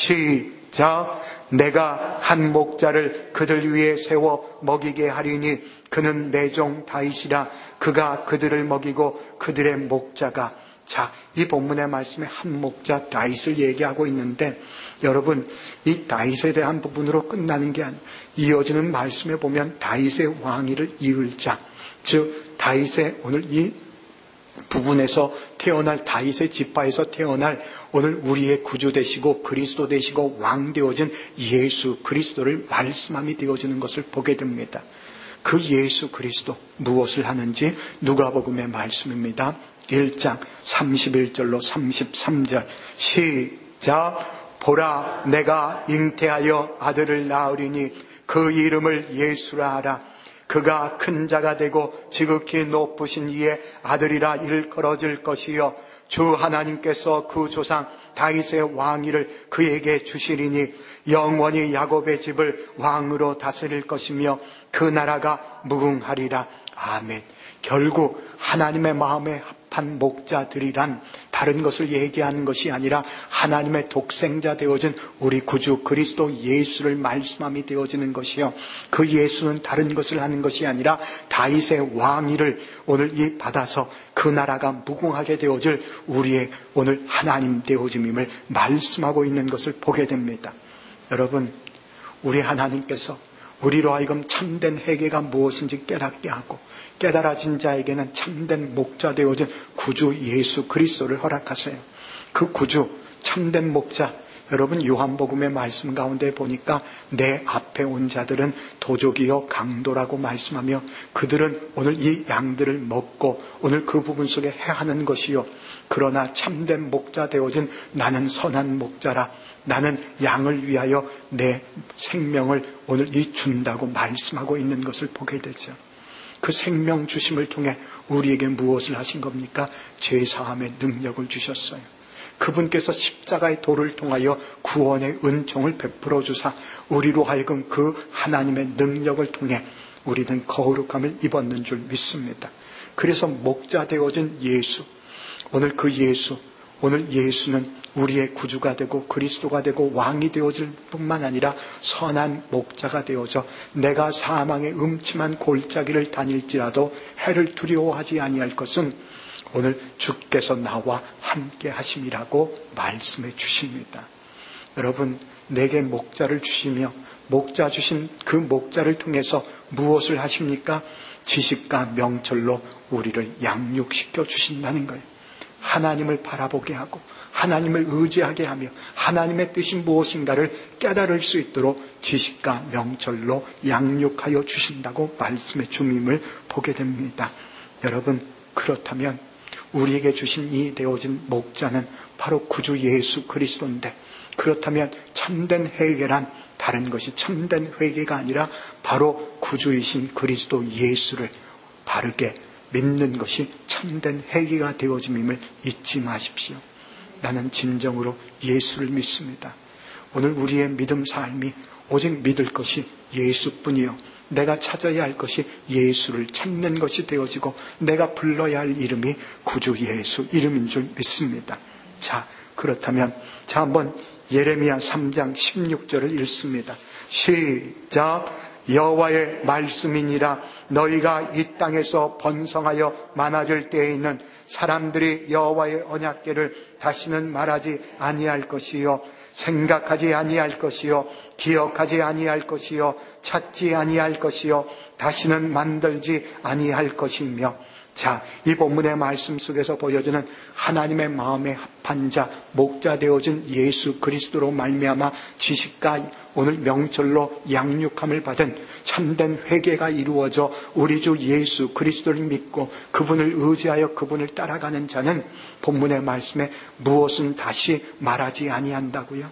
시작. 내가 한 목자를 그들 위에 세워 먹이게 하리니 그는 내 종 다윗이라 그가 그들을 먹이고 그들의 목자가 자, 이 본문의 말씀에 한 목자 다윗을 얘기하고 있는데 여러분 이 다윗에 대한 부분으로 끝나는 게 아니라 이어지는 말씀에 보면 다윗의 왕위를 이을 자 즉 다윗의 오늘 이 부분에서 태어날 다윗의 지파에서 태어날 오늘 우리의 구주 되시고 그리스도 되시고 왕 되어진 예수 그리스도를 말씀함이 되어지는 것을 보게 됩니다. 그 예수 그리스도 무엇을 하는지 누가복음의 말씀입니다. 일 장 삼십일 절로 삼십삼 절 시작. 보라 내가 잉태하여 아들을 낳으리니 그 이름을 예수라 하라. 그가 큰 자가 되고 지극히 높으신 이의 아들이라 일컬어질 것이요 주 하나님께서 그 조상 다윗의 왕위를 그에게 주시리니 영원히 야곱의 집을 왕으로 다스릴 것이며 그 나라가 무궁하리라. 아멘. 결국 하나님의 마음에 합한 목자들이란 다른 것을 얘기하는 것이 아니라 하나님의 독생자 되어진 우리 구주 그리스도 예수를 말씀함이 되어지는 것이요. 그 예수는 다른 것을 하는 것이 아니라 다윗의 왕위를 오늘 이 받아서 그 나라가 무궁하게 되어질 우리의 오늘 하나님 되어짐임을 말씀하고 있는 것을 보게 됩니다. 여러분, 우리 하나님께서 우리로 하여금 참된 회개가 무엇인지 깨닫게 하고 깨달아진 자에게는 참된 목자 되어진 구주 예수 그리스도를 허락하세요. 그 구주 참된 목자 여러분, 요한복음의 말씀 가운데 보니까 내 앞에 온 자들은 도적이요 강도라고 말씀하며 그들은 오늘 이 양들을 먹고 오늘 그 부분 속에 해하는 것이요, 그러나 참된 목자 되어진 나는 선한 목자라, 나는 양을 위하여 내 생명을 오늘 이 준다고 말씀하고 있는 것을 보게 되죠. 그 생명 주심을 통해 우리에게 무엇을 하신 겁니까? 죄사함의 능력을 주셨어요. 그분께서 십자가의 도를 통하여 구원의 은총을 베풀어 주사 우리로 하여금 그 하나님의 능력을 통해 우리는 거룩함을 입었는 줄 믿습니다. 그래서 목자 되어진 예수, 오늘 그 예수, 오늘 예수는 우리의 구주가 되고 그리스도가 되고 왕이 되어질 뿐만 아니라 선한 목자가 되어져 내가 사망의 음침한 골짜기를 다닐지라도 해를 두려워하지 아니할 것은 오늘 주께서 나와 함께 하심이라고 말씀해 주십니다. 여러분, 내게 목자를 주시며 목자 주신 그 목자를 통해서 무엇을 하십니까? 지식과 명철로 우리를 양육시켜 주신다는 거예요. 하나님을 바라보게 하고 하나님을 의지하게 하며 하나님의 뜻이 무엇인가를 깨달을 수 있도록 지식과 명철로 양육하여 주신다고 말씀해 주님을 보게 됩니다. 여러분, 그렇다면 우리에게 주신 이 되어진 목자는 바로 구주 예수 그리스도인데, 그렇다면 참된 회개란 다른 것이 참된 회개가 아니라 바로 구주이신 그리스도 예수를 바르게 믿는 것이 참된 회개가 되어짐임을 잊지 마십시오. 나는 진정으로 예수를 믿습니다. 오늘 우리의 믿음 삶이 오직 믿을 것이 예수뿐이요, 내가 찾아야 할 것이 예수를 찾는 것이 되어지고 내가 불러야 할 이름이 구주 예수 이름인 줄 믿습니다. 자, 그렇다면 자 한번 예레미야 삼 장 십육 절을 읽습니다. 시작. 여호와의 말씀이니라. 너희가 이 땅에서 번성하여 많아질 때에 있는 사람들이 여호와의 언약궤를 다시는 말하지 아니할 것이요, 생각하지 아니할 것이요, 기억하지 아니할 것이요, 찾지 아니할 것이요, 다시는 만들지 아니할 것이며. 자, 이 본문의 말씀 속에서 보여주는 하나님의 마음에 합한 자, 목자 되어진 예수 그리스도로 말미암아 지식과 오늘 명철로 양육함을 받은 참된 회개가 이루어져 우리 주 예수 그리스도를 믿고 그분을 의지하여 그분을 따라가는 자는 본문의 말씀에 무엇은 다시 말하지 아니한다고요?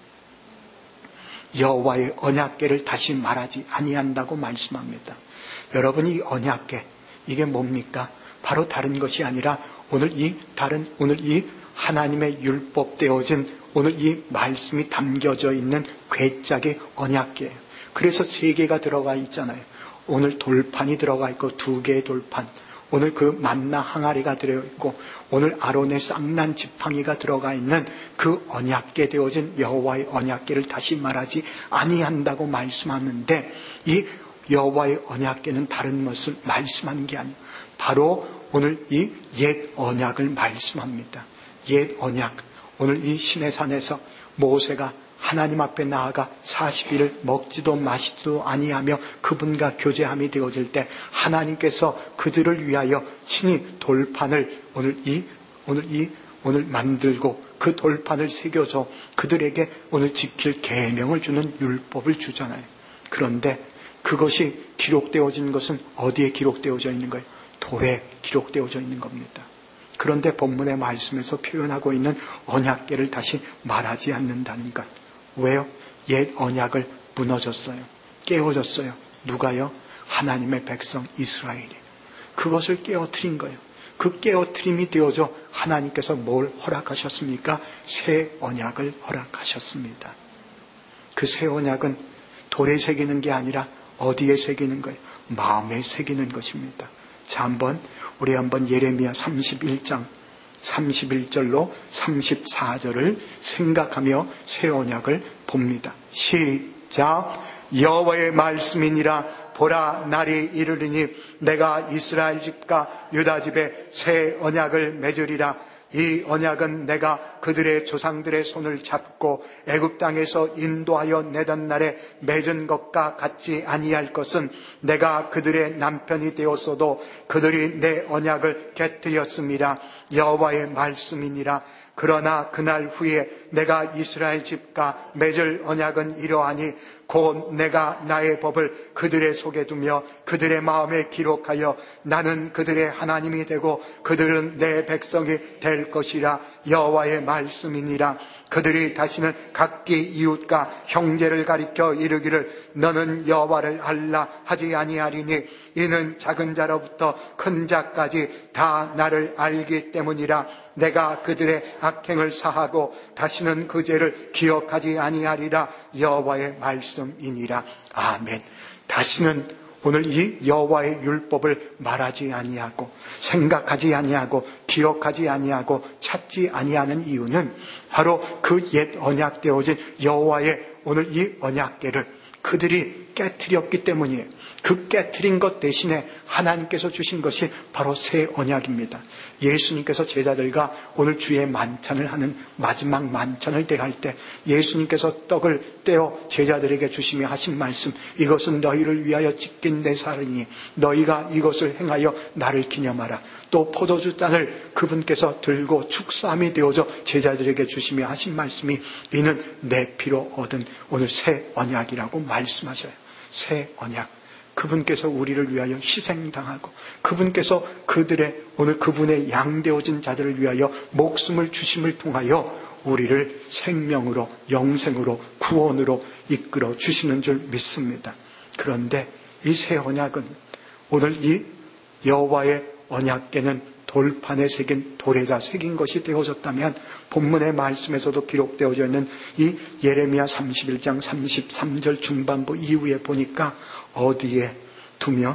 여호와의 언약궤를 다시 말하지 아니한다고 말씀합니다. 여러분, 이 언약궤, 이게 뭡니까? 바로 다른 것이 아니라 오늘 이 다른 오늘 이 하나님의 율법 되어진 오늘 이 말씀이 담겨져 있는 궤짝의 언약궤예요. 그래서 세 개가 들어가 있잖아요. 오늘 돌판이 들어가 있고 두 개의 돌판, 오늘 그 만나 항아리가 들어있고 오늘 아론의 쌍난 지팡이가 들어가 있는 그 언약궤 되어진 여호와의 언약궤를 다시 말하지 아니한다고 말씀하는데, 이 여호와의 언약궤는 다른 것을 말씀하는 게 아니에요. 바로 오늘 이 옛 언약을 말씀합니다. 옛 언약, 오늘 이 시내산에서 모세가 하나님 앞에 나아가 사십 일을 먹지도 마시지도 아니하며 그분과 교제함이 되어질 때 하나님께서 그들을 위하여 친히 돌판을 오늘 이 오늘 이 오늘 만들고 그 돌판을 새겨서 그들에게 오늘 지킬 계명을 주는 율법을 주잖아요. 그런데 그것이 기록되어진 것은 어디에 기록되어져 있는 거예요? 돌에 기록되어져 있는 겁니다. 그런데 본문의 말씀에서 표현하고 있는 언약궤를 다시 말하지 않는다는 것. 왜요? 옛 언약을 무너졌어요. 깨워졌어요. 누가요? 하나님의 백성 이스라엘이. 그것을 깨어뜨린 거예요. 그 깨어뜨림이 되어져 하나님께서 뭘 허락하셨습니까? 새 언약을 허락하셨습니다. 그 새 언약은 돌에 새기는 게 아니라 어디에 새기는 거예요? 마음에 새기는 것입니다. 자, 한번 우리 한번 예레미야 삼십일 장 삼십일 절로 삼십사 절을 생각하며 새 언약을 봅니다. 시작. 여호와의 말씀이니라. 보라, 날이 이르리니 내가 이스라엘 집과 유다 집에 새 언약을 맺으리라. 이 언약은 내가 그들의 조상들의 손을 잡고 애굽 땅에서 인도하여 내던 날에 맺은 것과 같지 아니할 것은 내가 그들의 남편이 되었어도 그들이 내 언약을 깨뜨렸음이라. 여호와의 말씀이니라. 그러나 그날 후에 내가 이스라엘 집과 맺을 언약은 이러하니 곧 내가 나의 법을 그들의 속에 두며 그들의 마음에 기록하여 나는 그들의 하나님이 되고 그들은 내 백성이 될 것이라. 여호와의 말씀이니라. 그들이 다시는 각기 이웃과 형제를 가리켜 이르기를 너는 여호와를 알라 하지 아니하리니 이는 작은 자로부터 큰 자까지 다 나를 알기 때문이라. 내가 그들의 악행을 사하고 다시는 그 죄를 기억하지 아니하리라. 여호와의 말씀이니라. 아멘. 다시는 오늘 이 여호와의 율법을 말하지 아니하고 생각하지 아니하고 기억하지 아니하고 찾지 아니하는 이유는 바로 그 옛 언약되어진 여호와의 오늘 이 언약궤를 그들이 깨트렸기 때문이에요. 그 깨트린 것 대신에 하나님께서 주신 것이 바로 새 언약입니다. 예수님께서 제자들과 오늘 주의 만찬을 하는 마지막 만찬을 대할 때 예수님께서 떡을 떼어 제자들에게 주시며 하신 말씀, 이것은 너희를 위하여 찢긴 내 살이니 너희가 이것을 행하여 나를 기념하라. 또 포도주 잔을 그분께서 들고 축사함이 되어져 제자들에게 주시며 하신 말씀이 이는 내 피로 얻은 오늘 새 언약이라고 말씀하셔요. 새 언약. 그분께서 우리를 위하여 희생당하고 그분께서 그들의 오늘 그분의 양되어진 자들을 위하여 목숨을 주심을 통하여 우리를 생명으로 영생으로 구원으로 이끌어 주시는 줄 믿습니다. 그런데 이 새 언약은 오늘 이 여호와의 언약궤는 돌판에 새긴 돌에다 새긴 것이 되어졌다면 본문의 말씀에서도 기록되어져 있는 이 예레미야 삼십일 장 삼십삼 절 중반부 이후에 보니까 어디에 두며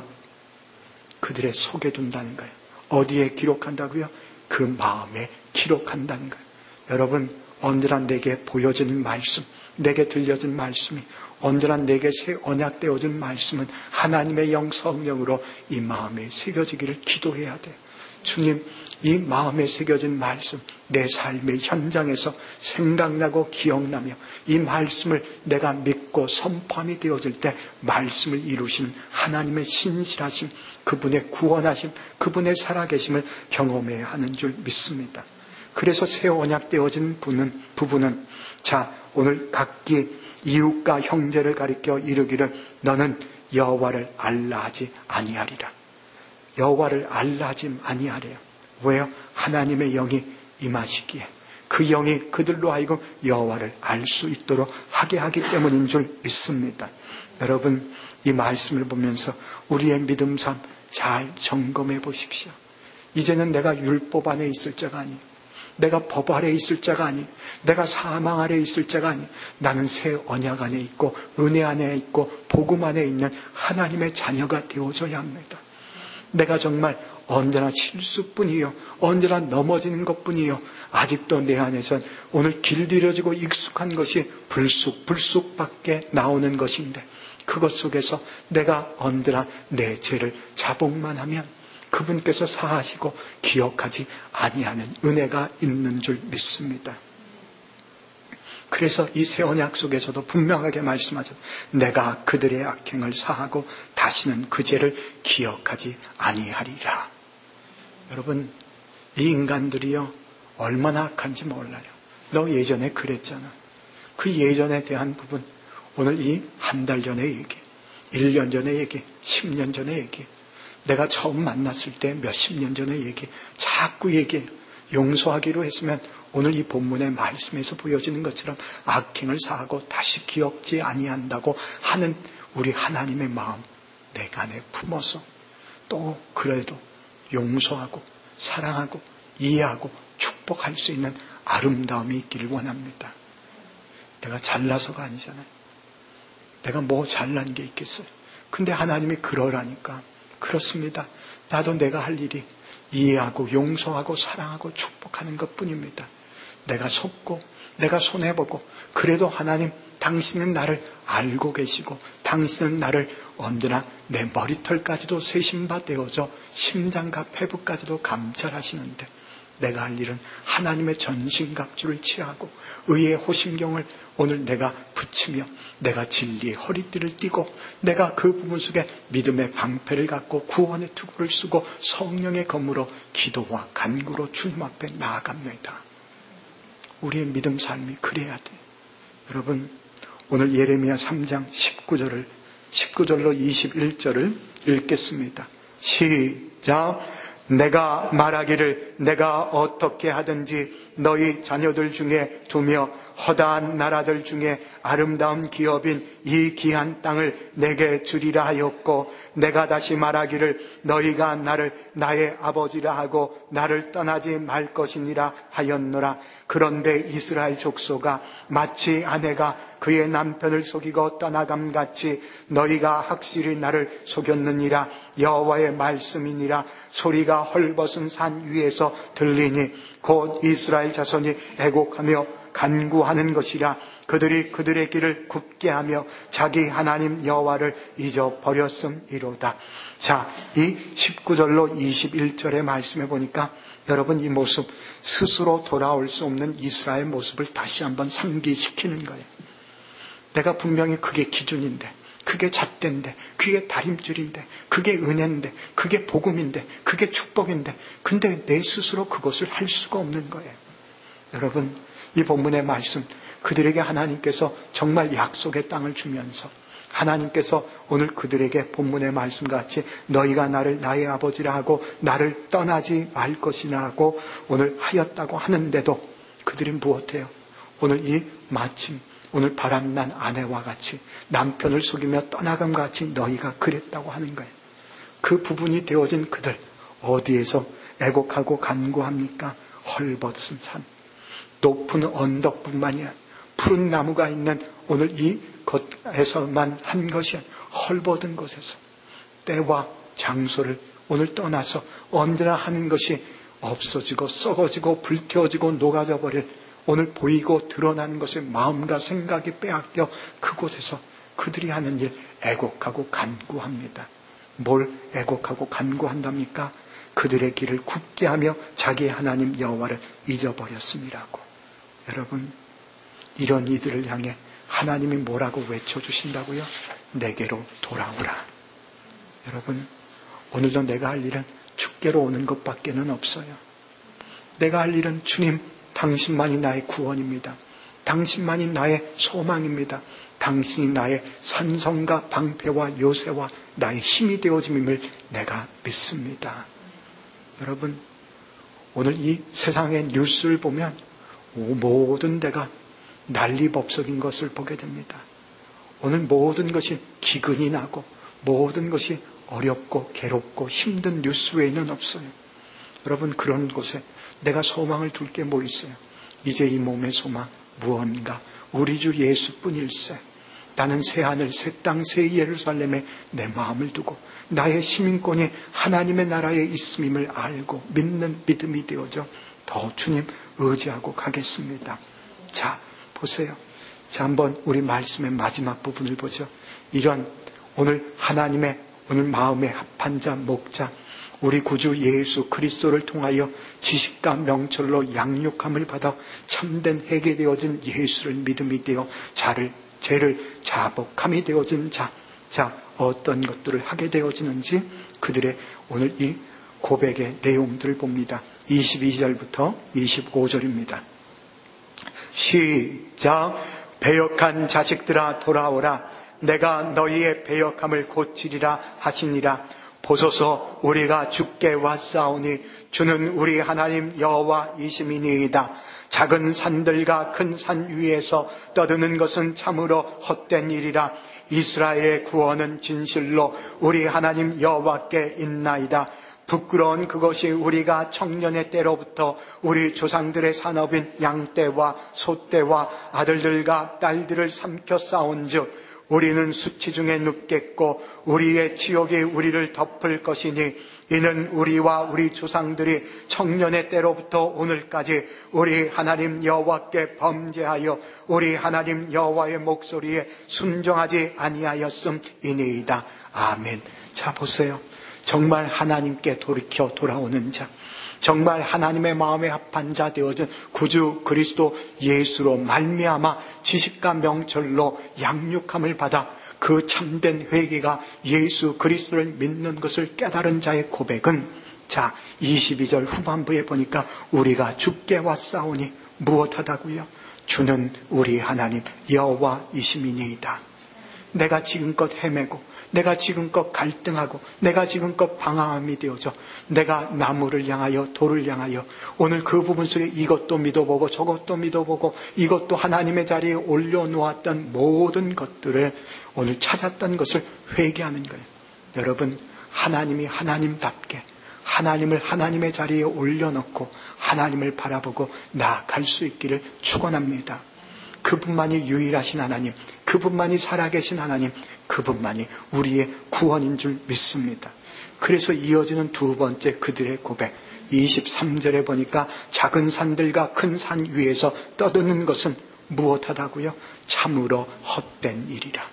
그들의 속에 둔다는 거예요. 어디에 기록한다고요? 그 마음에 기록한다는 거예요. 여러분, 언제나 내게 보여지는 말씀, 내게 들려진 말씀이 언제나 내게 새 언약되어진 말씀은 하나님의 영 성령으로 이 마음에 새겨지기를 기도해야 돼요. 주님, 이 마음에 새겨진 말씀, 내 삶의 현장에서 생각나고 기억나며 이 말씀을 내가 믿고 선포함이 되어질 때 말씀을 이루신 하나님의 신실하심, 그분의 구원하심, 그분의 살아계심을 경험해야 하는 줄 믿습니다. 그래서 새 언약되어진 분은, 부분은 자, 오늘 각기 이웃과 형제를 가리켜 이르기를 너는 여호와를 알라 하지 아니하리라. 여호와를 알라 하지 아니하래요. 왜요? 하나님의 영이 임하시기에 그 영이 그들로 하여금 여호와를 알 수 있도록 하게 하기 때문인 줄 믿습니다. 여러분, 이 말씀을 보면서 우리의 믿음 삶 잘 점검해 보십시오. 이제는 내가 율법 안에 있을 자가 아니에요. 내가 법 아래 있을 자가 아니에요. 내가 사망 아래 있을 자가 아니에요. 나는 새 언약 안에 있고 은혜 안에 있고 복음 안에 있는 하나님의 자녀가 되어져야 합니다. 내가 정말 언제나 실수뿐이요, 언제나 넘어지는 것뿐이요, 아직도 내 안에선 오늘 길들여지고 익숙한 것이 불쑥 불쑥밖에 나오는 것인데 그것 속에서 내가 언제나 내 죄를 자복만 하면 그분께서 사하시고 기억하지 아니하는 은혜가 있는 줄 믿습니다. 그래서 이 새 언약 속에서도 분명하게 말씀하죠. 내가 그들의 악행을 사하고 다시는 그 죄를 기억하지 아니하리라. 여러분, 이 인간들이요 얼마나 악한지 몰라요. 너 예전에 그랬잖아. 그 예전에 대한 부분, 오늘 이 한 달 전의 얘기, 일 년 전의 얘기, 십 년 전의 얘기, 내가 처음 만났을 때 몇십 년 전의 얘기 자꾸 얘기해요. 용서하기로 했으면 오늘 이 본문의 말씀에서 보여지는 것처럼 악행을 사하고 다시 기억지 아니한다고 하는 우리 하나님의 마음 내 안에 품어서 또 그래도 용서하고 사랑하고 이해하고 축복할 수 있는 아름다움이 있기를 원합니다. 내가 잘나서가 아니잖아요. 내가 뭐 잘난 게 있겠어요. 근데 하나님이 그러라니까. 그렇습니다. 나도 내가 할 일이 이해하고 용서하고 사랑하고 축복하는 것뿐입니다. 내가 속고 내가 손해보고 그래도 하나님 당신은 나를 알고 계시고 당신은 나를 언제나 내 머리털까지도 세심바 되어져 심장과 폐부까지도 감찰하시는데 내가 할 일은 하나님의 전신갑주를 취하고 의의 호심경을 오늘 내가 붙이며 내가 진리의 허리띠를 띠고 내가 그 부분 속에 믿음의 방패를 갖고 구원의 투구를 쓰고 성령의 검으로 기도와 간구로 주님 앞에 나아갑니다. 우리의 믿음 삶이 그래야 돼. 여러분, 오늘 예레미야 삼 장 십구 절을 십구 절로 이십일 절을 읽겠습니다. 시작. 내가 말하기를 내가 어떻게 하든지 너희 자녀들 중에 두며 허다한 나라들 중에 아름다운 기업인 이 귀한 땅을 내게 주리라 하였고, 내가 다시 말하기를 너희가 나를 나의 아버지라 하고 나를 떠나지 말 것이니라 하였노라. 그런데 이스라엘 족속아, 마치 아내가 그의 남편을 속이고 떠나감 같이 너희가 확실히 나를 속였느니라. 여호와의 말씀이니라. 소리가 헐벗은 산 위에서 들리니 곧 이스라엘 자손이 애곡하며 간구하는 것이라. 그들이 그들의 길을 굽게 하며 자기 하나님 여호와를 잊어버렸음이로다. 자, 이 십구 절로 이십일 절의 말씀해 보니까 여러분, 이 모습, 스스로 돌아올 수 없는 이스라엘 모습을 다시 한번 상기시키는 거예요. 내가 분명히 그게 기준인데, 그게 잣대인데, 그게 다림줄인데, 그게 은혜인데, 그게 복음인데, 그게 축복인데, 근데 내 스스로 그것을 할 수가 없는 거예요. 여러분, 이 본문의 말씀, 그들에게 하나님께서 정말 약속의 땅을 주면서 하나님께서 오늘 그들에게 본문의 말씀과 같이 너희가 나를 나의 아버지라 하고 나를 떠나지 말 것이나 하고 오늘 하였다고 하는데도 그들이 무엇해요? 오늘 이 마침 오늘 바람난 아내와 같이 남편을 속이며 떠나감 같이 너희가 그랬다고 하는 거예요. 그 부분이 되어진 그들 어디에서 애곡하고 간구합니까? 헐벗은 산, 높은 언덕뿐만이 아니라 푸른 나무가 있는 오늘 이 곳에서만 한 것이 헐벗은 곳에서 때와 장소를 오늘 떠나서 언제나 하는 것이 없어지고 썩어지고 불태워지고 녹아져 버릴 오늘 보이고 드러나는 것의 마음과 생각이 빼앗겨 그곳에서 그들이 하는 일 애곡하고 간구합니다. 뭘 애곡하고 간구한답니까? 그들의 길을 굽게 하며 자기 하나님 여호와를 잊어버렸음이라고. 여러분, 이런 이들을 향해 하나님이 뭐라고 외쳐주신다고요? 내게로 돌아오라. 여러분, 오늘도 내가 할 일은 주께로 오는 것밖에는 없어요. 내가 할 일은 주님, 당신만이 나의 구원입니다. 당신만이 나의 소망입니다. 당신이 나의 산성과 방패와 요새와 나의 힘이 되어짐을 내가 믿습니다. 여러분, 오늘 이 세상의 뉴스를 보면 모든 데가 난리법석인 것을 보게 됩니다. 오늘 모든 것이 기근이 나고 모든 것이 어렵고 괴롭고 힘든 뉴스 외에는 없어요. 여러분, 그런 곳에 내가 소망을 둘 게 뭐 있어요? 이제 이 몸의 소망 무언가 우리 주 예수뿐일세. 나는 새하늘 새 땅 새 예루살렘에 내 마음을 두고 나의 시민권이 하나님의 나라에 있음임을 알고 믿는 믿음이 되어져 더 주님 의지하고 가겠습니다. 자, 보세요. 자, 한번 우리 말씀의 마지막 부분을 보죠. 이런 오늘 하나님의 오늘 마음에 합한 자, 목자, 우리 구주 예수 그리스도를 통하여 지식과 명철로 양육함을 받아 참된 회개되어진 예수를 믿음이 되어 자를, 죄를 자복함이 되어진 자, 자, 어떤 것들을 하게 되어지는지 그들의 오늘 이 고백의 내용들을 봅니다. 이십이 절부터 이십오 절입니다. 시작. 배역한 자식들아 돌아오라. 내가 너희의 배역함을 고치리라 하시니라. 보소서, 우리가 주께 왔사오니 주는 우리 하나님 여호와이심이니이다. 작은 산들과 큰 산 위에서 떠드는 것은 참으로 헛된 일이라. 이스라엘의 구원은 진실로 우리 하나님 여호와께 있나이다. 부끄러운 그것이 우리가 청년의 때로부터 우리 조상들의 산업인 양떼와 소떼와 아들들과 딸들을 삼켜 싸운즉 우리는 수치 중에 눕겠고 우리의 지옥이 우리를 덮을 것이니 이는 우리와 우리 조상들이 청년의 때로부터 오늘까지 우리 하나님 여호와께 범죄하여 우리 하나님 여호와의 목소리에 순종하지 아니하였음이니이다. 아멘. 자, 보세요. 정말 하나님께 돌이켜 돌아오는 자, 정말 하나님의 마음에 합한 자 되어진 구주 그리스도 예수로 말미암아 지식과 명철로 양육함을 받아 그 참된 회개가 예수 그리스도를 믿는 것을 깨달은 자의 고백은 자, 이십이 절 후반부에 보니까 우리가 주께 왔사오니 무엇하다고요? 주는 우리 하나님 여호와이심이니이다. 내가 지금껏 헤매고 내가 지금껏 갈등하고 내가 지금껏 방황함이 되어져 내가 나무를 향하여 돌을 향하여 오늘 그 부분 속에 이것도 믿어보고 저것도 믿어보고 이것도 하나님의 자리에 올려놓았던 모든 것들을 오늘 찾았던 것을 회개하는 거예요. 여러분, 하나님이 하나님답게 하나님을 하나님의 자리에 올려놓고 하나님을 바라보고 나아갈 수 있기를 축원합니다. 그분만이 유일하신 하나님, 그분만이 살아계신 하나님, 그분만이 우리의 구원인 줄 믿습니다. 그래서 이어지는 두 번째 그들의 고백, 이십삼 절에 보니까 작은 산들과 큰 산 위에서 떠드는 것은 무엇하다고요? 참으로 헛된 일이라.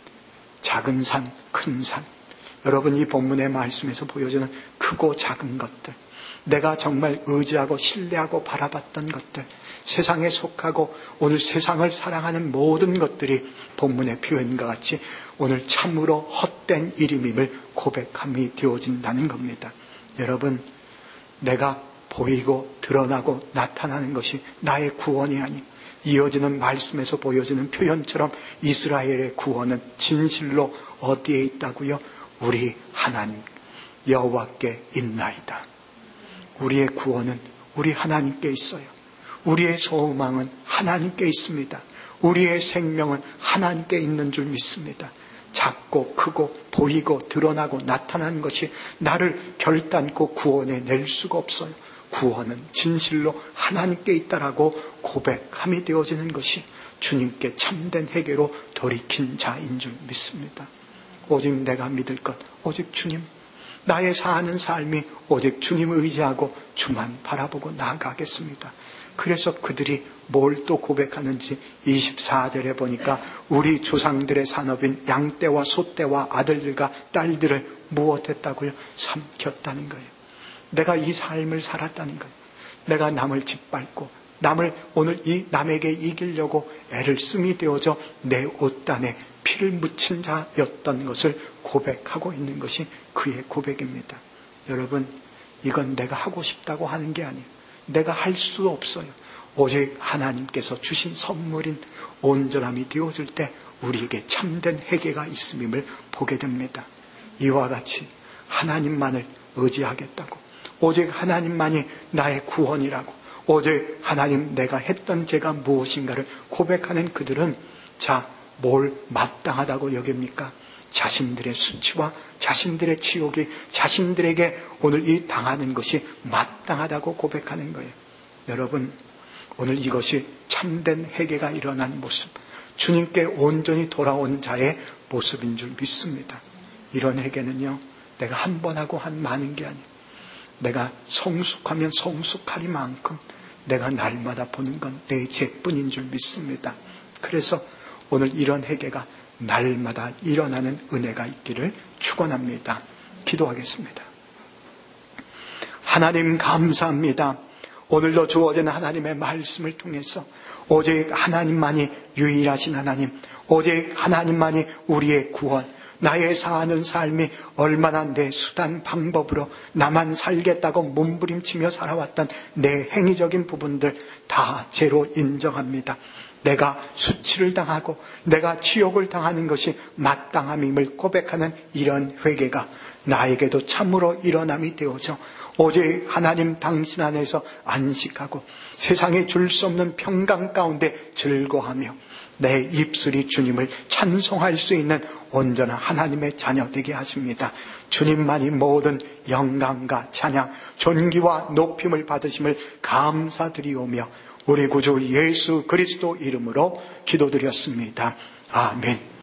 작은 산, 큰 산. 여러분, 이 본문의 말씀에서 보여주는 크고 작은 것들, 내가 정말 의지하고 신뢰하고 바라봤던 것들, 세상에 속하고 오늘 세상을 사랑하는 모든 것들이 본문의 표현과 같이 오늘 참으로 헛된 일임임을 고백함이 되어진다는 겁니다. 여러분, 내가 보이고 드러나고 나타나는 것이 나의 구원이 아닌, 이어지는 말씀에서 보여지는 표현처럼 이스라엘의 구원은 진실로 어디에 있다고요? 우리 하나님 여호와께 있나이다. 우리의 구원은 우리 하나님께 있어요. 우리의 소망은 하나님께 있습니다. 우리의 생명은 하나님께 있는 줄 믿습니다. 작고 크고 보이고 드러나고 나타나는 것이 나를 결단코 구원해 낼 수가 없어요. 구원은 진실로 하나님께 있다라고 고백함이 되어지는 것이 주님께 참된 회개로 돌이킨 자인 줄 믿습니다. 오직 내가 믿을 것, 오직 주님, 나의 사는 삶이 오직 주님을 의지하고 주만 바라보고 나아가겠습니다. 그래서 그들이 뭘 또 고백하는지 이십사 절에 보니까 우리 조상들의 산업인 양떼와 소떼와 아들들과 딸들을 무엇했다고요? 삼켰다는 거예요. 내가 이 삶을 살았다는 거예요. 내가 남을 짓밟고 남을 오늘 이 남에게 이기려고 애를 씀이 되어져 내 옷단에 피를 묻힌 자였던 것을 고백하고 있는 것이 그의 고백입니다. 여러분, 이건 내가 하고 싶다고 하는 게 아니에요. 내가 할 수 없어요. 오직 하나님께서 주신 선물인 온전함이 되어질 때 우리에게 참된 회개가 있음임을 보게 됩니다. 이와 같이 하나님만을 의지하겠다고, 오직 하나님만이 나의 구원이라고, 오직 하나님 내가 했던 죄가 무엇인가를 고백하는 그들은 자, 뭘 마땅하다고 여깁니까? 자신들의 수치와 자신들의 치욕이 자신들에게 오늘 이 당하는 것이 마땅하다고 고백하는 거예요. 여러분, 오늘 이것이 참된 회개가 일어난 모습, 주님께 온전히 돌아온 자의 모습인 줄 믿습니다. 이런 회개는요, 내가 한 번 하고 한 많은 게 아니에요. 내가 성숙하면 성숙하리만큼 내가 날마다 보는 건 내 죄뿐인 줄 믿습니다. 그래서 오늘 이런 회개가 날마다 일어나는 은혜가 있기를 축원합니다. 기도하겠습니다. 하나님 감사합니다. 오늘도 주어진 하나님의 말씀을 통해서 오직 하나님만이 유일하신 하나님, 오직 하나님만이 우리의 구원, 나의 사는 삶이 얼마나 내 수단 방법으로 나만 살겠다고 몸부림치며 살아왔던 내 행위적인 부분들 다 죄로 인정합니다. 내가 수치를 당하고 내가 치욕을 당하는 것이 마땅함임을 고백하는 이런 회개가 나에게도 참으로 일어남이 되어져 오직 하나님 당신 안에서 안식하고 세상에 줄 수 없는 평강 가운데 즐거워하며 내 입술이 주님을 찬송할 수 있는 온전한 하나님의 자녀 되게 하십니다. 주님만이 모든 영광과 찬양, 존귀와 높임을 받으심을 감사드리오며 우리 구주 예수 그리스도 이름으로 기도드렸습니다. 아멘.